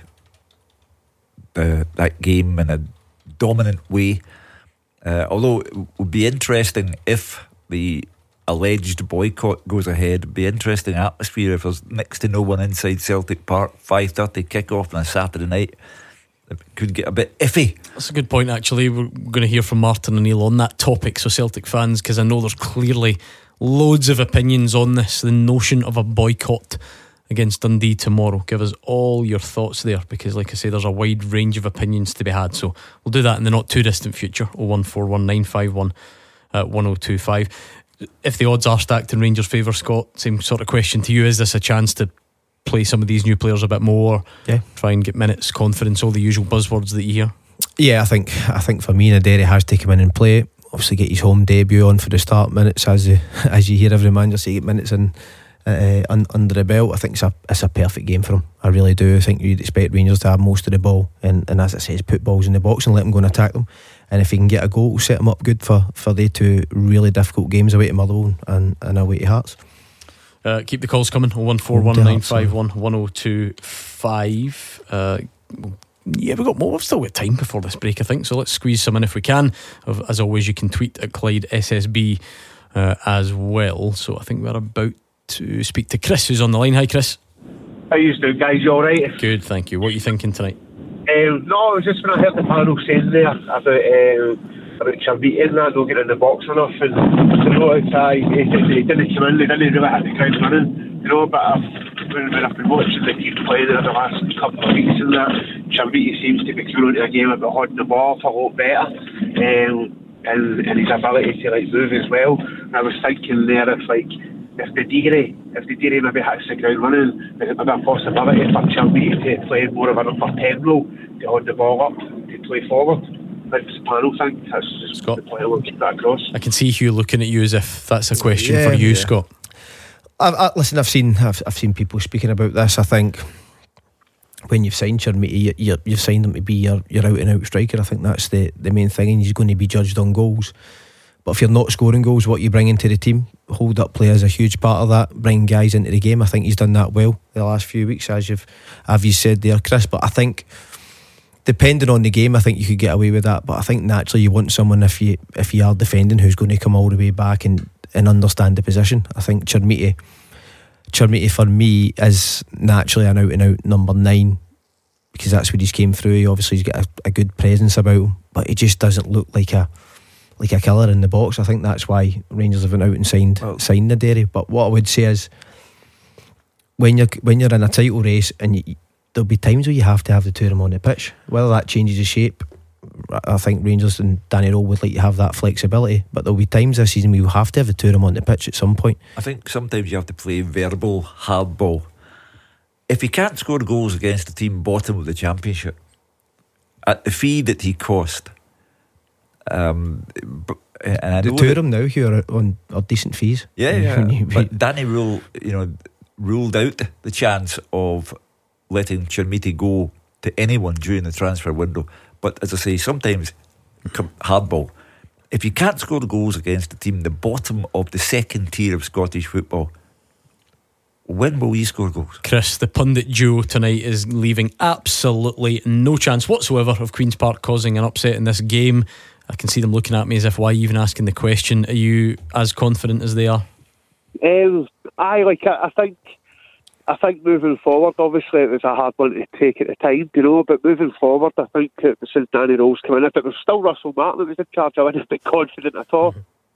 the, that game in a dominant way. Uh, although it would be interesting if the alleged boycott goes ahead. It'd be interesting atmosphere if there's next to no one inside Celtic Park. five thirty kick-off on a Saturday night. It could get a bit iffy. That's a good point, actually. We're going to hear from Martin O'Neill on that topic, so Celtic fans, because I know there's clearly loads of opinions on this, the notion of a boycott against Dundee tomorrow. Give us all your thoughts there, because like I say, there's a wide range of opinions to be had, so we'll do that in the not too distant future. oh one four one nine five one one oh two five. If the odds are stacked in Rangers' favour, Scott, same sort of question to you. Is this a chance to play some of these new players a bit more, yeah, try and get minutes, confidence, all the usual buzzwords that you hear? Yeah, I think I think for me, Naderi has to come in and play. Obviously get his home debut on for the start minutes, as you, as you hear every manager say, get minutes in uh, un- under the belt, I think it's a it's a perfect game for him. I really do. I think you'd expect Rangers to have most of the ball, and, and as it says, put balls in the box and let them go and attack them. And if he can get a goal, it'll set him up good for, for the two really difficult games away to Motherwell and, and away to Hearts. Uh, keep the calls coming. oh one four one nine five one one oh two five. Uh, yeah, we've got more. We've still got time before this break, I think. So let's squeeze some in if we can. As always, you can tweet at Clyde S S B uh, as well. So I think we're about to speak to Chris, who's on the line. Hi, Chris. How you doing, guys? You alright? Good, thank you. What are you thinking tonight? Um, no, it was just when I heard the panel saying there about uh, about Chambiti and that, don't get in the box enough, and you know, it's, uh, he, he, he didn't come in, he didn't really hit the ground running, you know, but I've, when, when I've been watching the team playing in the last couple of weeks and that, Chambiti seems to be coming into a game about holding the ball a lot better, um, and, and his ability to like move as well. And I was thinking there, if like, if the Deary, if the Deary maybe hits the ground running, there's maybe a possibility for Chambiti to play more of a number ten role, to hold the ball up, to play forward. That's the panel thing. That's just Scott. The player will keep that across. I can see Hugh looking at you as if that's a question Yeah, for you, yeah. Scott. I, I, listen, I've seen I've, I've seen people speaking about this. I think when you've signed Chambiti, you, you, you've signed him to be your, your out and out striker. I think that's the, the main thing, and he's going to be judged on goals. But if you're not scoring goals, what you bring into the team, hold up play is a huge part of that. Bring guys into the game. I think he's done that well the last few weeks, as you've as you said there, Chris. But I think, depending on the game, I think you could get away with that. But I think naturally you want someone, if you if you are defending, who's going to come all the way back and, and understand the position. I think Chambiti, Chambiti for me is naturally an out and out number nine, because that's what he's came through. He obviously he's got a, a good presence about him, but he just doesn't look like a like a killer in the box. I think that's why Rangers have went out and signed well, signed the Derry. But what I would say is, when you're when you're in a title race, and you, there'll be times where you have to have the two of them on the pitch. Whether that changes the shape, I think Rangers and Danny Rowe would like to have that flexibility. But there'll be times this season we will have to have the two of them on the pitch at some point. I think sometimes you have to play verbal hardball. If he can't score goals against a team bottom of the Championship at the fee that he cost, um, and I the know two that, of them now who are on are decent fees. yeah, yeah. But Danny Rule, you know, ruled out the chance of letting Chambiti go to anyone during the transfer window. But as I say, sometimes hardball. If you can't score the goals against a team the bottom of the second tier of Scottish football, when will you score goals? Chris, the pundit duo tonight is leaving absolutely no chance whatsoever of Queen's Park causing an upset in this game. I can see them looking at me as if, why even asking the question? Are you as confident as they are? Um, I like. I, I think. I think moving forward, obviously it was a hard one to take at the time, you know. But moving forward, I think uh, since Danny Rowe's come in, if it was still Russell Martin that was in charge, I wouldn't have been confident at all.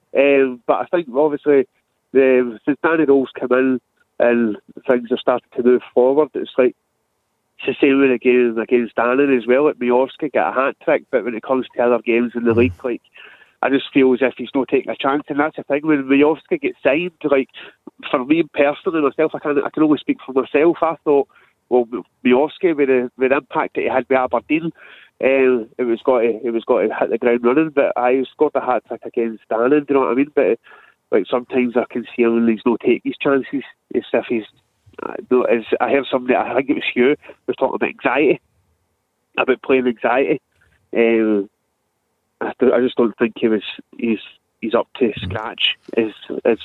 Um, but I think obviously the, since Danny Rowe's come in and things have started to move forward, it's like it's the same with the game against Annan as well. Like Miovski got a hat trick, but when it comes to other games in the league, like, I just feel as if he's not taking a chance, and that's the thing. When Miovski gets signed, like, for me personally, myself, I can I can only speak for myself. I thought, well, Miovski with the with the impact that he had with Aberdeen, um, it was got to, it was got to hit the ground running. But I scored a hat trick against Annan. Do you know what I mean? But like sometimes I can see him, he's not taking his chances. As if he's, uh, no, as I heard somebody, I think it was Hugh, was talking about anxiety, about playing anxiety. Um, I just don't think he was. He's he's up to scratch as as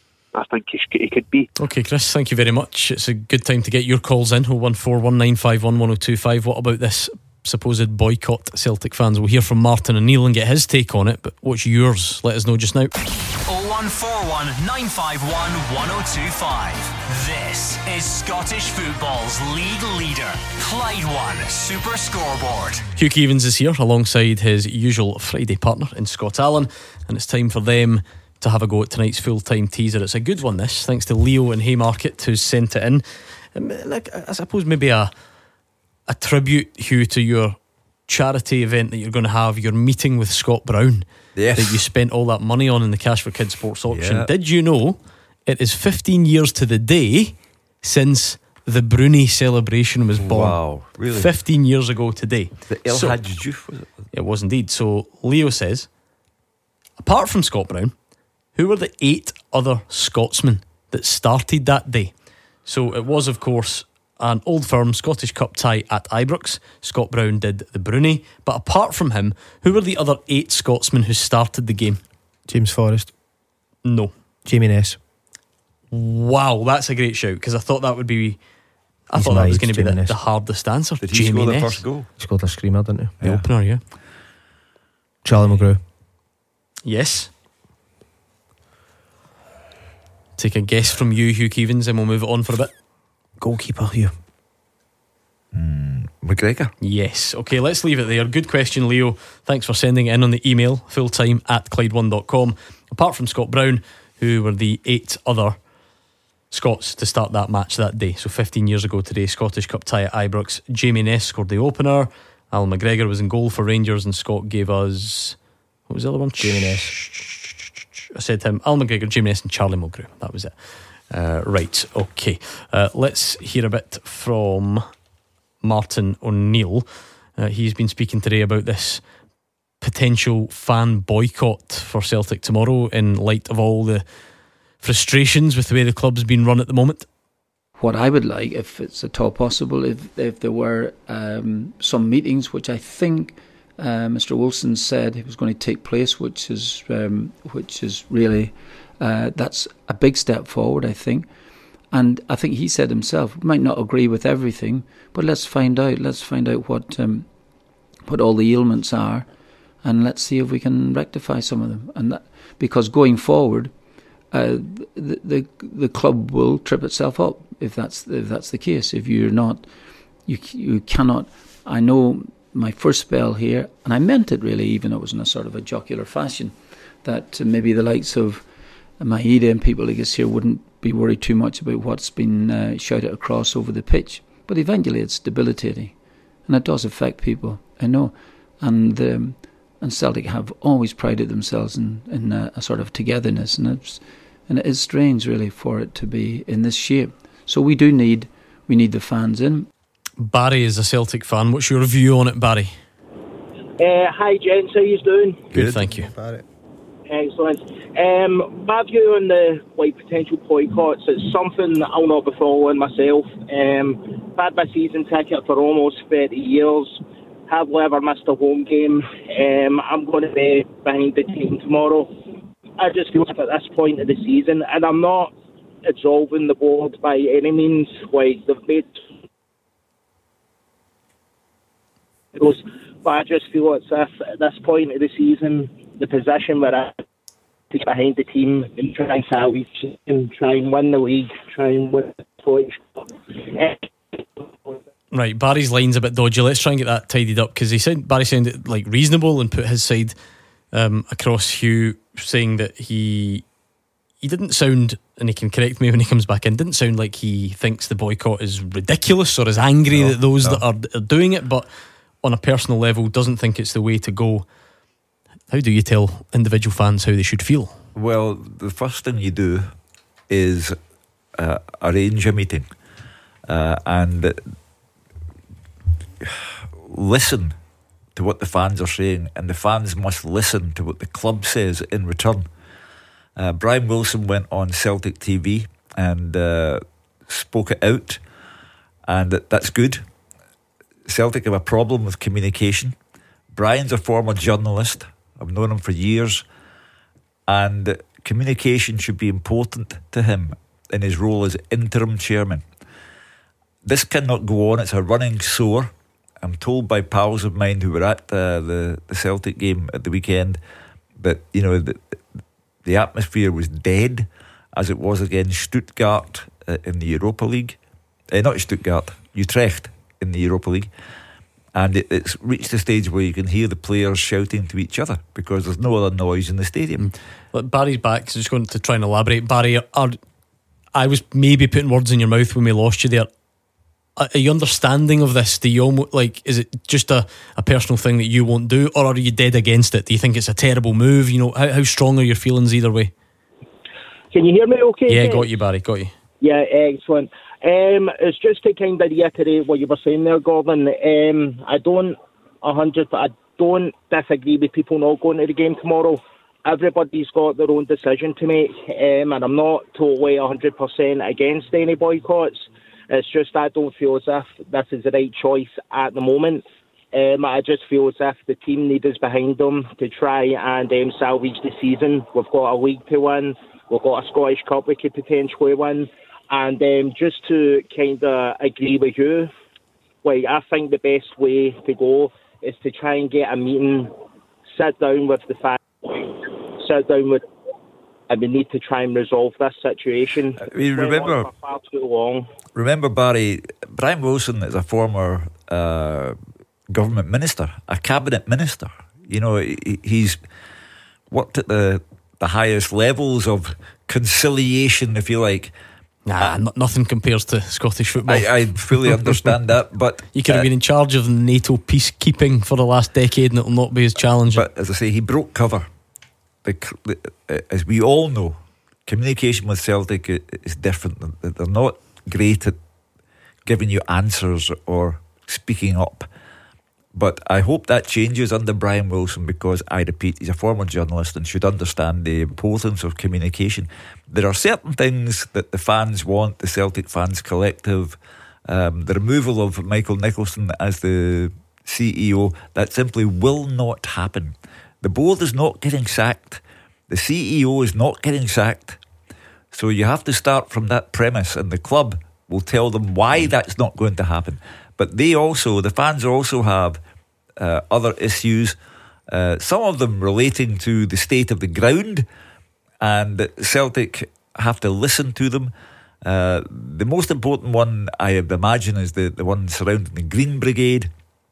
I think he, sh- he could be. Okay, Chris, thank you very much. It's a good time to get your calls in. oh one four one nine five one one oh two five. What about this supposed boycott, Celtic fans? We'll hear from Martin O'Neill and get his take on it. But what's yours? Let us know just now. oh one four one nine five one one oh two five. This is Scottish football's league leader, Clyde One Super Scoreboard. Hugh Keevins is here alongside his usual Friday partner in Scott Allen, and it's time for them to have a go at tonight's full-time teaser. It's a good one, this, thanks to Leo in Haymarket, who's sent it in. Um, like, I suppose maybe a a tribute, Hugh, to your charity event that you're going to have, your meeting with Scott Brown, yes, that you spent all that money on in the Cash for Kids Sports auction. Yeah. Did you know it is fifteen years to the day since the Bruni celebration was born? Wow, really? fifteen years ago today. The El So- Hadj Diouf, was it? It was indeed. So Leo says, apart from Scott Brown, who were the eight other Scotsmen that started that day. So it was, of course, an Old Firm Scottish Cup tie at Ibrox. Scott Brown did the Brunei. But apart from him, who were the other eight Scotsmen who started the game? James Forrest. No. Jamie Ness. Wow, that's a great shout, because I thought that would be I He's thought that was nice, going to be the, Jamie the Ness. hardest answer. Did he Jamie score the Ness. first goal? He scored a screamer, didn't he? The Yeah. opener, yeah. Charlie McGrew. Yes. Take a guess from you, Hugh Keevins, and we'll move it on for a bit. Goalkeeper, Hugh. Mm, McGregor. Yes. Okay, let's leave it there. Good question, Leo. Thanks for sending it in on the email, fulltime at Clyde one dot com. Apart from Scott Brown, who were the eight other Scots to start that match that day. So fifteen years ago today, Scottish Cup tie at Ibrox. Jamie Ness scored the opener. Alan McGregor was in goal for Rangers, and Scott gave us, what was the other one? Jamie Ness. I said him, Alan McGregor, Jamie Ness, and Charlie Mulgrew. That was it. Uh, right, okay. Uh, let's hear a bit from Martin O'Neill. Uh, he's been speaking today about this potential fan boycott for Celtic tomorrow in light of all the frustrations with the way the club's been run at the moment. What I would like, if it's at all possible, if if there were um, some meetings, which I think uh, Mister Wilson said it was going to take place, which is um, which is really uh, that's a big step forward, I think. And I think he said himself, we might not agree with everything, but let's find out. Let's find out what um, what all the ailments are, and let's see if we can rectify some of them. And that, because going forward, uh, the, the the club will trip itself up if that's if that's the case. If you're not, you you cannot. I know my first spell here, and I meant it really, even though it was in a sort of a jocular fashion, that maybe the likes of Maeda and people like us here wouldn't be worried too much about what's been uh, shouted across over the pitch. But eventually it's debilitating, and it does affect people, I know. And um, and Celtic have always prided themselves in, in a, a sort of togetherness, and it's and it is strange really for it to be in this shape. So we do need we need the fans in. Barry is a Celtic fan. What's your view on it, Barry? Uh, hi gents, how you doing? Good, thank you. Barry. Excellent. Um, my view on the like potential boycotts, it's something that I'll not be following myself. Um, I've had my season ticket for almost thirty years. Have never missed a home game. Um, I'm going to be behind the team tomorrow. I just feel at this point of the season, and I'm not absolving the board by any means. Like they've made, but I just feel it's if at this point of the season, the position where I get behind the team and try and salvage and try and win the league, try and win the points. Right, Barry's line's a bit dodgy. Let's try and get that tidied up, because he said Barry sounded like reasonable and put his side um, across Hugh, saying that he he didn't sound, and he can correct me when he comes back in, didn't sound like he thinks the boycott is ridiculous or is angry No, that those no. that are, are doing it, but on a personal level doesn't think it's the way to go. How do you tell individual fans how they should feel? Well, the first thing you do is uh, arrange a meeting uh, and listen to what the fans are saying, and the fans must listen to what the club says in return. Uh, Brian Wilson went on Celtic T V and uh, spoke it out, and that's good. Celtic have a problem with communication. Brian's a former journalist. I've known him for years, and communication should be important to him in his role as interim chairman. This cannot go on. It's a running sore. I'm told by pals of mine who were at uh, the, the Celtic game at the weekend that, you know, the, the atmosphere was dead, as it was against Stuttgart uh, in the Europa League. Uh, not Stuttgart, Utrecht in the Europa League. And it, it's reached a stage where you can hear the players shouting to each other because there's no other noise in the stadium. Look, Barry's back, so just going to try and elaborate. Barry, are, I was maybe putting words in your mouth when we lost you there. Are you understanding of this? Do you almost, like, is it just a, a personal thing that you won't do, or are you dead against it? Do you think it's a terrible move? You know, how, how strong are your feelings either way? Can you hear me okay? Yeah, Ken? got you, Barry, got you. Yeah, excellent. Um, it's just to kind of reiterate what you were saying there, Gordon. Um, I don't a hundred, I don't disagree with people not going to the game tomorrow. everybody's got their own decision to make, um, and I'm not totally one hundred percent against any boycotts. It's just I don't feel as if this is the right choice at the moment. Um, I just feel as if the team need us behind them to try and um, salvage the season. We've got a league to win. We've got a Scottish Cup we could potentially win. And um, just to kind of agree with you, like, I think the best way to go is to try and get a meeting, sit down with the fans, sit down with, and we need to try and resolve this situation. I mean, remember, for far too long. Remember, Barry, Brian Wilson is a former uh, government minister, a cabinet minister. You know, he, he's worked at the the highest levels of conciliation, if you like. Nah, uh, nothing compares to Scottish football. I, I fully understand that, but you could have uh, been in charge of NATO peacekeeping for the last decade, and it will not be as challenging. But as I say, he broke cover. The, the, as we all know, communication with Celtic is different. They're not great at giving you answers or speaking up. But I hope that changes under Brian Wilson, because I repeat, he's a former journalist and should understand the importance of communication. There are certain things that the fans want, the Celtic Fans Collective, um, the removal of Michael Nicholson as the C E O, that simply will not happen. The board is not getting sacked. The C E O is not getting sacked. So you have to start from that premise, and the club will tell them why that's not going to happen. But they also, the fans also have uh, other issues, uh, some of them relating to the state of the ground, and Celtic have to listen to them. Uh, the most important one, I imagine, is the, the one surrounding the Green Brigade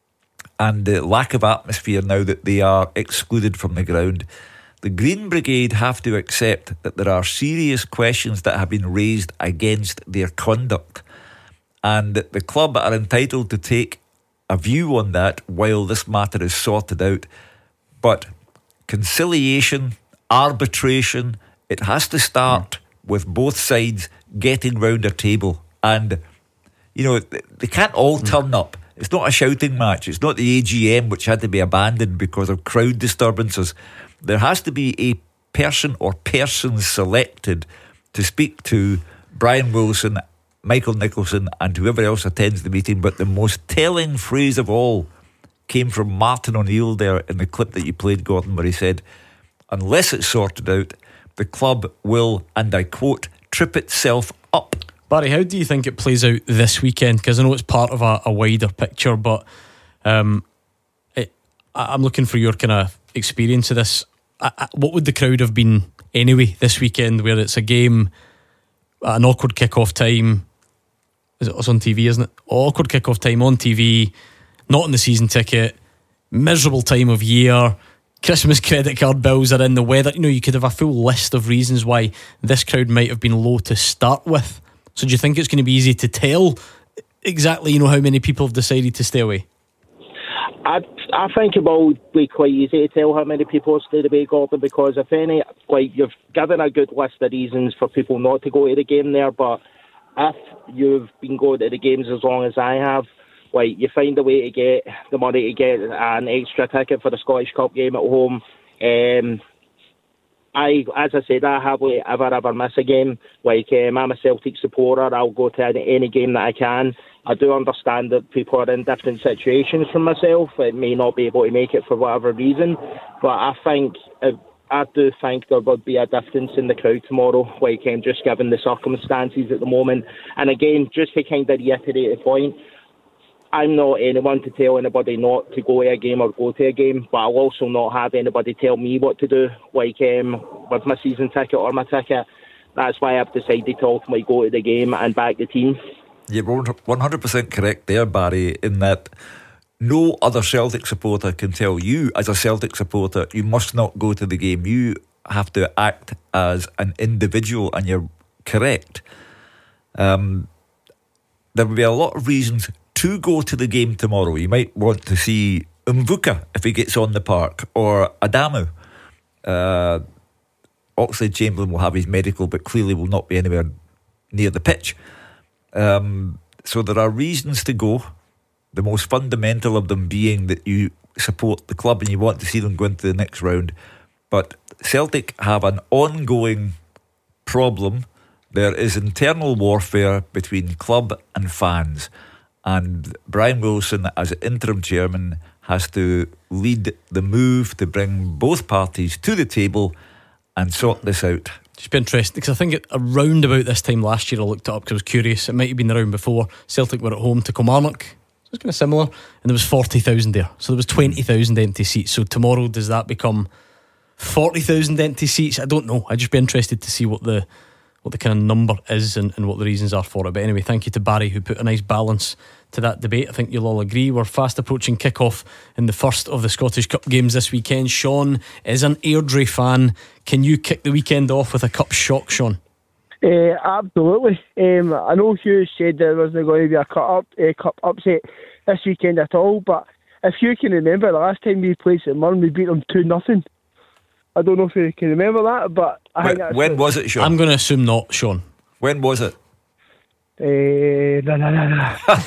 and the lack of atmosphere now that they are excluded from the ground. The Green Brigade have to accept that there are serious questions that have been raised against their conduct, and that the club are entitled to take a view on that while this matter is sorted out. But conciliation, arbitration, it has to start mm. with both sides getting round a table. And, you know, they can't all mm. turn up. It's not a shouting match. It's not the A G M, which had to be abandoned because of crowd disturbances. There has to be a person or persons selected to speak to Brian Wilson, Michael Nicholson, and whoever else attends the meeting. But the most telling phrase of all came from Martin O'Neill there in the clip that you played, Gordon, where he said, unless it's sorted out, the club will, and I quote, trip itself up. Barry, how do you think it plays out this weekend? Because I know it's part of a, a wider picture, but um, it, I'm looking for your kind of experience of this. I, I, what would the crowd have been anyway this weekend, where it's a game, an awkward kick-off time? Is it, it's on T V, isn't it? Awkward kick-off time on T V, not on the season ticket, miserable time of year, Christmas credit card bills are in, the weather. You know, you could have a full list of reasons why this crowd might have been low to start with. So do you think it's going to be easy to tell exactly, you know, how many people have decided to stay away? I I think it will be quite easy to tell how many people have stayed away, Gordon, because if any, like, you've given a good list of reasons for people not to go to the game there, but if you've been going to the games as long as I have, like, you find a way to get the money to get an extra ticket for the Scottish Cup game at home. Um, I, as I said, I hardly ever, ever miss a game. Like, um, I'm a Celtic supporter. I'll go to any, any game that I can. I do understand that people are in different situations from myself. It may not be able to make it for whatever reason, but I think, uh, I do think there would be a difference in the crowd tomorrow, like, um, just given the circumstances at the moment. And again, just to kind of reiterate the point, I'm not anyone to tell anybody not to go to a game or go to a game, but I'll also not have anybody tell me what to do, like um, with my season ticket or my ticket. That's why I've decided to ultimately go to the game and back the team. You're one hundred percent correct there, Barry, in that no other Celtic supporter can tell you, as a Celtic supporter, you must not go to the game. You have to act as an individual, and you're correct. Um, there will be a lot of reasons to go to the game tomorrow. You might want to see Mvuka if he gets on the park, or Adamu. Uh, Oxlade-Chamberlain will have his medical, but clearly will not be anywhere near the pitch. Um, so there are reasons to go. The most fundamental of them being that you support the club and you want to see them go into the next round. But Celtic have an ongoing problem. There is internal warfare between club and fans, and Brian Wilson, as interim chairman, has to lead the move to bring both parties to the table and sort this out. It's been interesting because I think it, around about this time last year I looked it up because I was curious. It might have been around before. Celtic were at home to Kilmarnock, so it's kind of similar, and there was forty thousand there, so there was twenty thousand empty seats. So tomorrow, does that become forty thousand empty seats? I don't know. I'd just be interested to see what the what the kind of number is and, and what the reasons are for it. But anyway, thank you to Barry, who put a nice balance to that debate. I think you'll all agree we're fast approaching kick-off in the first of the Scottish Cup games this weekend. Sean is an Airdrie fan. Can you kick the weekend off with a cup shock, Sean? Uh, absolutely. Um, I know Hugh said there wasn't going to be a cut up, uh, cup upset this weekend at all, but if you can remember, the last time we played St Mirren, we beat them two nothing. I don't know if you can remember that, but I when, think that's when was it, Sean? I'm going to assume not, Sean. When was it? Uh, no, no, no, no.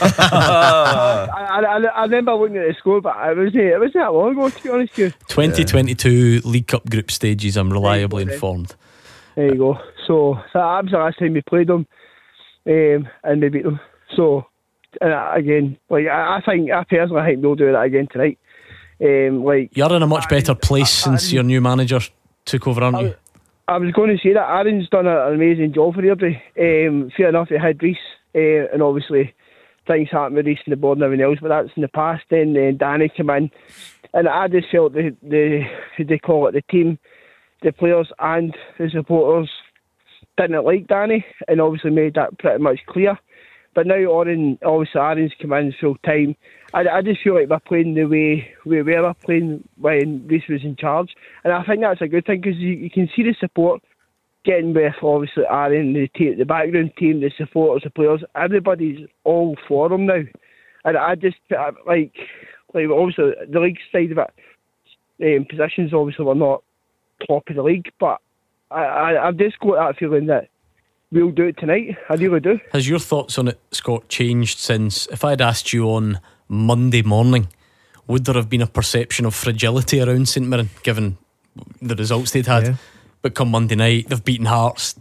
I, I, I remember looking at the score, but it wasn't, it wasn't that long ago, to be honest with you. twenty twenty-two yeah. League Cup group stages, I'm reliably there informed. There you go. So that was the last time we played them, um, and we beat them. So, and again, like I, I think, I personally think we'll do that again tonight. Um, like You're in a much better place I, I, since your new manager took over, aren't I, you? I was going to say that Aaron's done an amazing job for Airdrie. Um, fair enough, he had Reece, uh, and obviously things happened with Reece and the board and everything else, but that's in the past. Then uh, Danny came in, and I just felt the the how they call it, the team, the players and the supporters didn't like Danny, and obviously made that pretty much clear. But now Aaron, obviously Aaron's come in full time. I, I just feel like we're playing the way we were playing when Reece was in charge, and I think that's a good thing because you, you can see the support getting with obviously Aaron, the team, the background team, the supporters, the players. Everybody's all for him now, and I just I, like like obviously the league side of it, um, positions obviously were not top of the league, but I, I I've just got that feeling that we'll do it tonight. I really do. Has your thoughts on it, Scott, changed since, if I'd asked you on Monday morning, would there have been a perception of fragility around St Mirren given the results they'd had? Yeah. But come Monday night, they've beaten Hearts.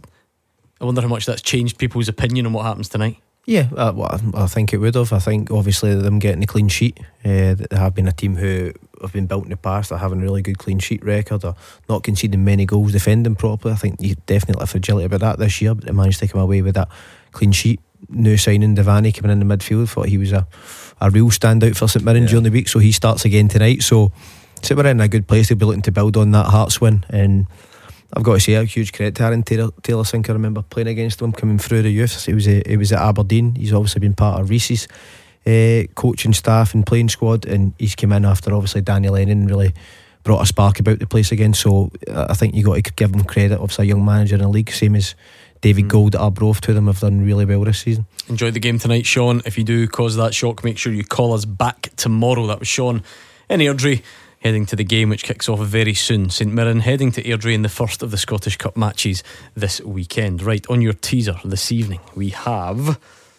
I wonder how much that's changed people's opinion on what happens tonight. Yeah, uh, well, I think it would have. I think obviously them getting a clean sheet, uh, they have been a team who have been built in the past, are having a really good clean sheet record, or not conceding many goals, defending properly. I think you definitely have fragility about that this year, but they managed to come away with that clean sheet. New signing Devaney coming in the midfield, thought he was a, a real standout for St Mirren yeah. during the week, so he starts again tonight. So St Mirren in a good place. They'll be looking to build on that Hearts win, and I've got to say a huge credit to Aaron Taylor, Taylor Sink. I remember playing against him coming through the youth. It was a, it was at Aberdeen. He's obviously been part of Reece's uh, coaching staff and playing squad, and he's come in after obviously Daniel Lennon really brought a spark about the place again. So I think you got to give him credit. Obviously a young manager in the league, same as David mm. Gold at Arbroath. Two of them have done really well this season. Enjoy the game tonight, Sean. If you do cause that shock, make sure you call us back tomorrow. That was Sean in Airdrie, heading to the game which kicks off very soon. St Mirren heading to Airdrie in the first of the Scottish Cup matches this weekend. Right, on your teaser this evening we have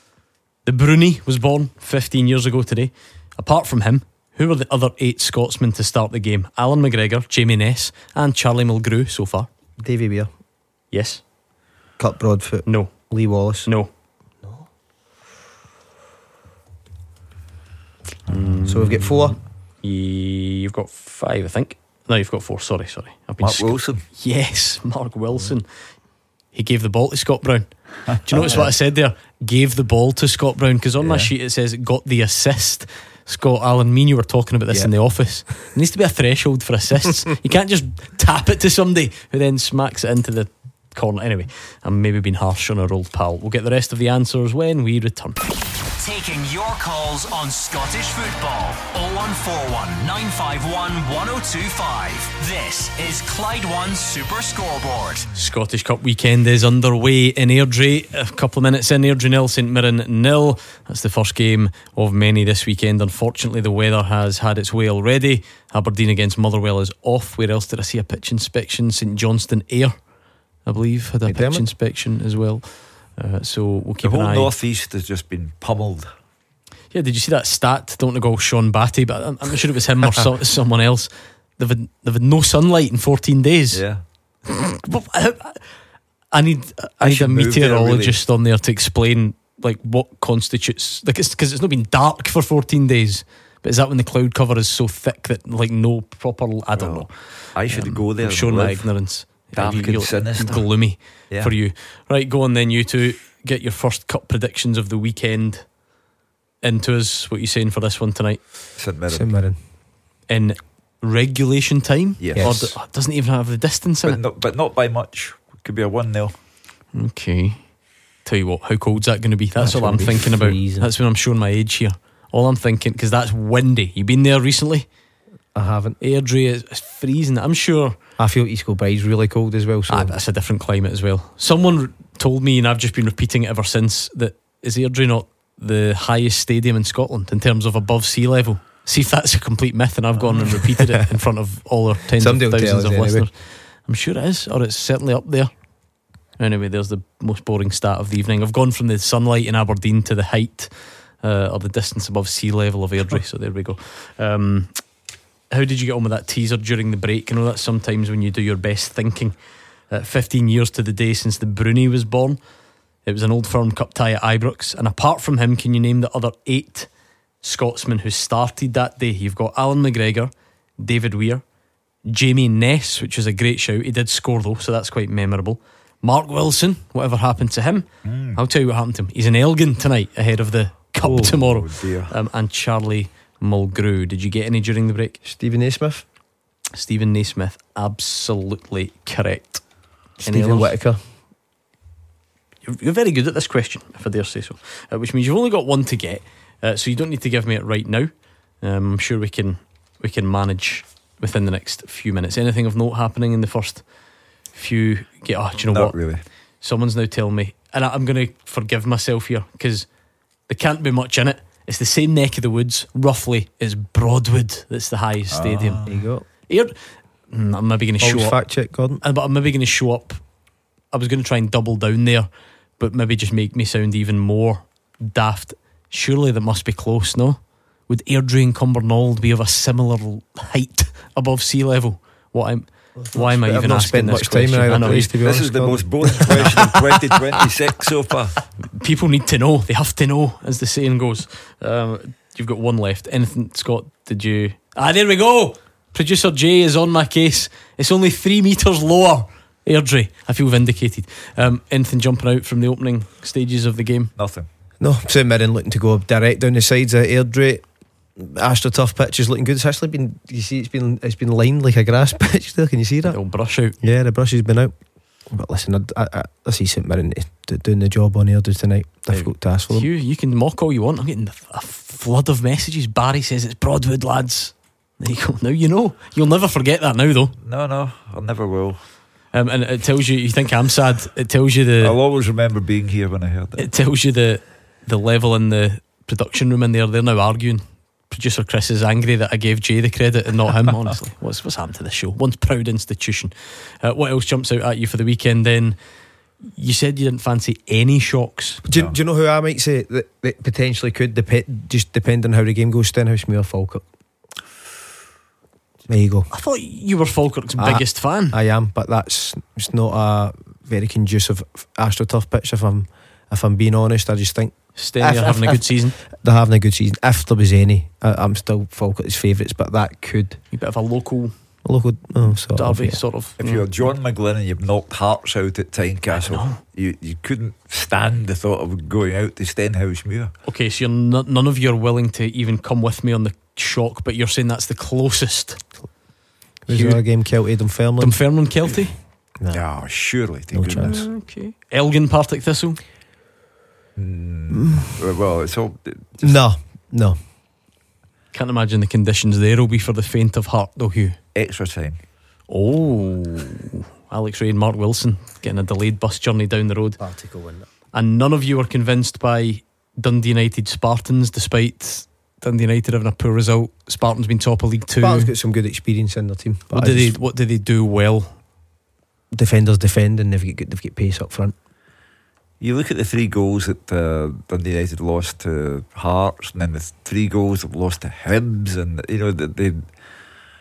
the Bruni was born fifteen years ago today. Apart from him, who were the other eight Scotsmen to start the game? Alan McGregor, Jamie Ness and Charlie Mulgrew so far. Davy Weir. Yes. Kurt Broadfoot. No. Lee Wallace. No. No. Mm. So we've got four. You've got five, I think. No, you've got four. Sorry, sorry. I've been Mark sc- Wilson. Yes, Mark Wilson. He gave the ball to Scott Brown. Do you notice what I said there? Gave the ball to Scott Brown, because on yeah. my sheet it says got the assist. Scott, Alan, me and you were talking about this yeah. in the office. There needs to be a threshold for assists. You can't just tap it to somebody who then smacks it into the corner. Anyway, I'm maybe being harsh on our old pal. We'll get the rest of the answers when we return. Taking your calls on Scottish football. oh one four one, nine five one, one oh two five. This is Clyde One Super Scoreboard. Scottish Cup weekend is underway in Airdrie. A couple of minutes in, Airdrie nil, St Mirren nil. That's the first game of many this weekend. Unfortunately, the weather has had its way already. Aberdeen against Motherwell is off. Where else did I see a pitch inspection? St Johnstone Ayr, I believe, had a McDermott. pitch inspection as well. Uh, so we'll keep the an whole eye. North East has just been pummeled. Yeah, did you see that stat? Don't want to go Sean Batty, but I'm, I'm not sure it was him or so, someone else. they've had, they've had no sunlight in fourteen days. Yeah. I need I, I need a should move there, meteorologist on there to explain like what constitutes, like, it's because it's not been dark for fourteen days. But is that when the cloud cover is so thick that like no proper? I don't Well, know. I should Um, go there. I'm and showing my live. ignorance. Dark You- and you're sinister. gloomy Yeah. for you. Right, go on then, you two. Get your first cup predictions of the weekend into us. What are you saying for this one tonight? St Mirren. St Mirren. In regulation time? Yes. Or Yes. d- oh, it doesn't even have the distance in But it. not, but not by much. Could be a one nil. Okay. Tell you what, how cold's that going to be? That's, That's all I'm gonna be thinking freezing. about. That's when I'm showing my age here. All I'm thinking, because that's windy. You been there recently? I haven't. Airdrie is it's freezing. I'm sure. I feel East Kilbride's really cold as well. So Ah, that's a different climate as well. Someone r- told me, and I've just been repeating it ever since, that is Airdrie not the highest stadium in Scotland in terms of above sea level? See if that's a complete myth, and I've gone and repeated it in front of all our tens Somebody of will tell thousands us of anyway. listeners. I'm sure it is, or it's certainly up there. Anyway, there's the most boring stat of the evening. I've gone from the sunlight in Aberdeen to the height uh, or the distance above sea level of Airdrie. So there we go. Um, how did you get on with that teaser during the break? You know that sometimes when you do your best thinking. Uh, fifteen years to the day since the Bruni was born. It was an Old Firm Cup tie at Ibrox, and apart from him, can you name the other eight Scotsmen who started that day? You've got Alan McGregor, David Weir, Jamie Ness, which is a great shout. He did score though, so that's quite memorable. Mark Wilson, whatever happened to him? Mm. I'll tell you what happened to him. He's in Elgin tonight ahead of the Cup Oh, tomorrow. dear. Um, and Charlie Mulgrew. Did you get any during the break? Stephen Naismith. Stephen Naismith, absolutely correct. Any Stephen others? Whittaker. You're, you're very good at this question, if I dare say so. Uh, which means you've only got one to get, uh, so you don't need to give me it right now. Um, I'm sure we can we can manage within the next few minutes. Anything of note happening in the first few? Get, oh, do you know Not what? really. Someone's now telling me, and I, I'm going to forgive myself here because there can't be much in it. It's the same neck of the woods, roughly, as Broadwood. That's the highest stadium. There you go. Here, mm, I'm maybe going to show Always up. fact check, Gordon. Uh, But I'm maybe going to show up. I was going to try and double down there, but maybe just make me sound even more daft. Surely that must be close, no? Would Airdrie and Cumbernauld be of a similar l- height above sea level? What I'm, why am I I've even not asking spent this much time in question? I either know, place, to be This honest, is the Gordon. most boring question of twenty twenty-six so far. people need to know. They have to know, as the saying goes. Um, you've got one left. Anything, Scott? Did you? Ah, there we go. Producer Jay is on my case. It's only three metres lower. Airdrie. I feel vindicated. Um, anything jumping out from the opening stages of the game? Nothing. No, St Mirren looking to go direct down the sides of Airdrie. AstroTurf pitch is looking good. It's actually been, you see, it's been it's been lined like a grass pitch there. Can you see that? Little brush out. Yeah, the brush has been out. But listen, I, I, I, I see St Mirren t- doing the job on Airdrie tonight. Difficult task for them. You, you can mock all you want. I'm getting a flood of messages. Barry says it's Broadwood, lads. There you go. Now you know. You'll never forget that now, though. No, no, I never will. Um, and it tells you. You think I'm sad? It tells you the. I'll always remember being here when I heard it. It tells you the the level in the production room in there. They're now arguing. Producer Chris is angry that I gave Jay the credit and not him. Honestly, what's what's happened to this show? Once proud institution. Uh, what else jumps out at you for the weekend? Then you said you didn't fancy any shocks. Do you, do you know who I might say that, that potentially could depend, just depend on how the game goes? Stenhousemuir, Falkirk. There you go. I thought you were Falkirk's I- biggest fan. I am, but that's it's not a very conducive AstroTurf pitch. If I'm if I'm being honest, I just think Steny if- are having if- a good if season. They're having a good season. If there was any, I, I'm still Falkirk's favourites, but that could A bit of a local a local oh, sort of, derby, yeah. sort of. If you're John McGlynn and you've knocked Hearts out at Tynecastle, you, you couldn't stand the thought of going out to Stenhousemuir. Okay, so you're n- none of you are willing to even come with me on the shock, but you're saying that's the closest. Was Hugh- there a game Kelty Dunfermline? Dunfermline Kelty. No, surely. To No goodness. chance. Okay. Elgin Partick Thistle. Mm. Well, it's all. Just No, no. Can't imagine the conditions there will be for the faint of heart, though, Hugh. extra time. Oh, Alex Ray and Mark Wilson getting a delayed bus journey down the road. Partick will win that. And none of you were convinced by Dundee United Spartans, despite Dundee United having a poor result. Spartans been top of League Two. Spartans got some good experience in their team. But What I did they? just- What did they do well? defenders defend and they've got, they've got pace up front. You look at the three goals that uh, Dundee United lost to Hearts, and then the three goals that lost to Hibs, and you know they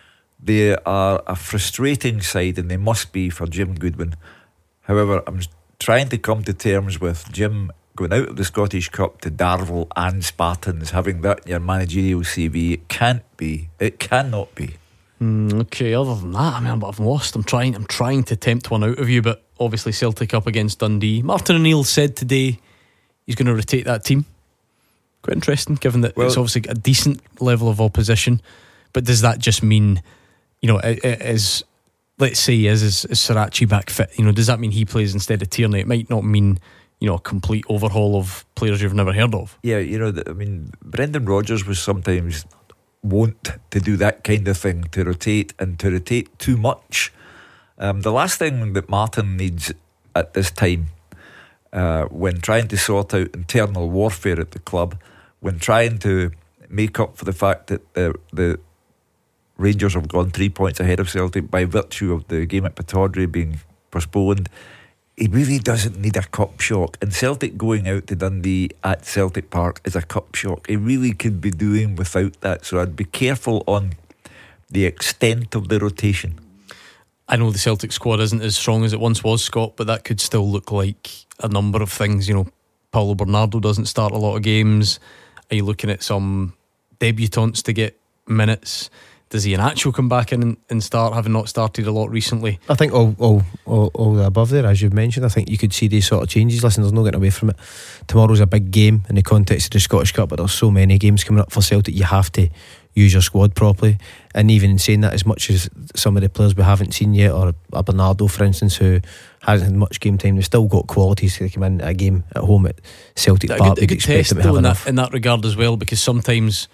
they are a frustrating side, and they must be for Jim Goodwin. However, I'm trying to come to terms with Jim going out of the Scottish Cup to Darvel and Spartans, having that in your managerial C V. It can't be. It cannot be. Mm, okay, other than that, I mean, but I've lost. I'm trying I'm trying to tempt one out of you, but obviously Celtic up against Dundee. Martin O'Neill said today he's going to rotate that team. Quite interesting, given that well, it's obviously a decent level of opposition. But does that just mean, you know, is, let's say, is, is, is Sirachi back fit? You know, does that mean he plays instead of Tierney? It might not mean, you know, a complete overhaul of players you've never heard of. Yeah, you know, I mean, Brendan Rodgers was sometimes wont to do that kind of thing, to rotate and to rotate too much. Um, the last thing that Martin needs at this time, uh, when trying to sort out internal warfare at the club, when trying to make up for the fact that the the Rangers have gone three points ahead of Celtic by virtue of the game at Pittodrie being postponed, he really doesn't need a cup shock. And Celtic going out to Dundee at Celtic Park is a cup shock. He really could be doing without that. So I'd be careful on the extent of the rotation. I know the Celtic squad isn't as strong as it once was, Scott, but that could still look like a number of things. You know, Paulo Bernardo doesn't start a lot of games. Are you looking at some debutants to get minutes? Does Iheanacho come back in and, and start, having not started a lot recently? I think all, all, all, all the above there, as you've mentioned. I think you could see these sort of changes. Listen, there's no getting away from it. Tomorrow's a big game in the context of the Scottish Cup, but there's so many games coming up for Celtic. You have to use your squad properly. And even in saying that, as much as some of the players we haven't seen yet, or a Bernardo for instance, who hasn't had much game time, they've still got qualities to come in a game at home at Celtic a Park. Good, a good test though in that, in that regard as well, because sometimes,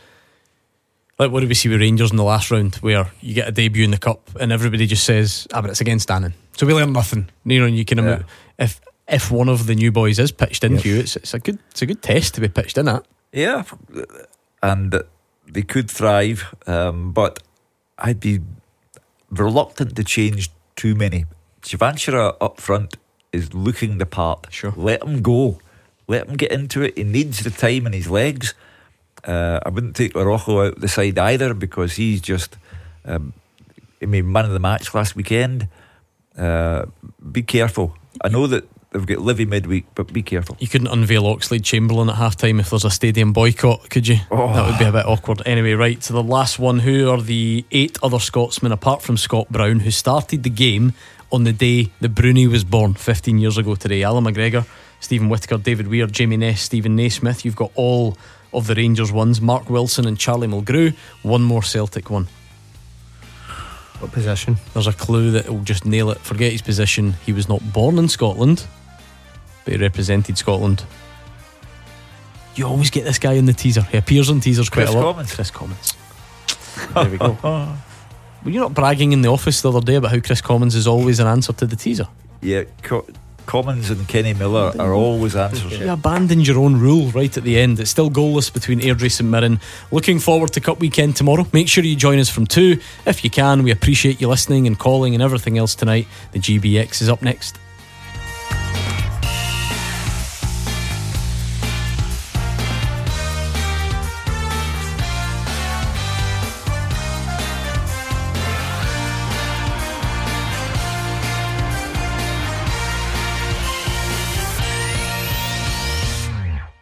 like what did we see with Rangers in the last round, where you get a debut in the Cup and everybody just says, ah, but it's against Annan, so we learn nothing. You know, and you can yeah. if if one of the new boys is pitched into yep. you, it's it's a good it's a good test to be pitched in at. Yeah, and they could thrive, um, but I'd be reluctant to change too many. Shivanshira up front is looking the part. Sure, let him go, let him get into it. He needs the time in his legs. Uh, I wouldn't take Araujo out the side either, because he's just um, I mean, man of the match last weekend. Uh, be careful. I know that they've got Livy midweek, but be careful. You couldn't unveil Oxlade-Chamberlain at half time if there's a stadium boycott, could you? Oh. That would be a bit awkward. Anyway, right to the last one. Who are the eight other Scotsmen apart from Scott Brown who started the game on the day that Bruni was born fifteen years ago today? Alan McGregor, Stephen Whittaker, David Weir, Jamie Ness, Stephen Naismith. You've got all of the Rangers ones, Mark Wilson and Charlie Mulgrew. One more Celtic one. What position? There's a clue that will just nail it. Forget his position. He was not born in Scotland, but he represented Scotland. You always get this guy in the teaser. He appears on teasers quite Chris a lot. Commons. Chris Commons. There we go. Were you not bragging in the office the other day about how Chris Commons is always an answer to the teaser? Yeah, Co- Commons and Kenny Miller are always answers. You abandoned your own rule right at the end. It's still goalless between Airdrie St Mirren. Looking forward to Cup Weekend tomorrow. Make sure you join us from two if you can. We appreciate you listening and calling and everything else tonight. The G B X is up next.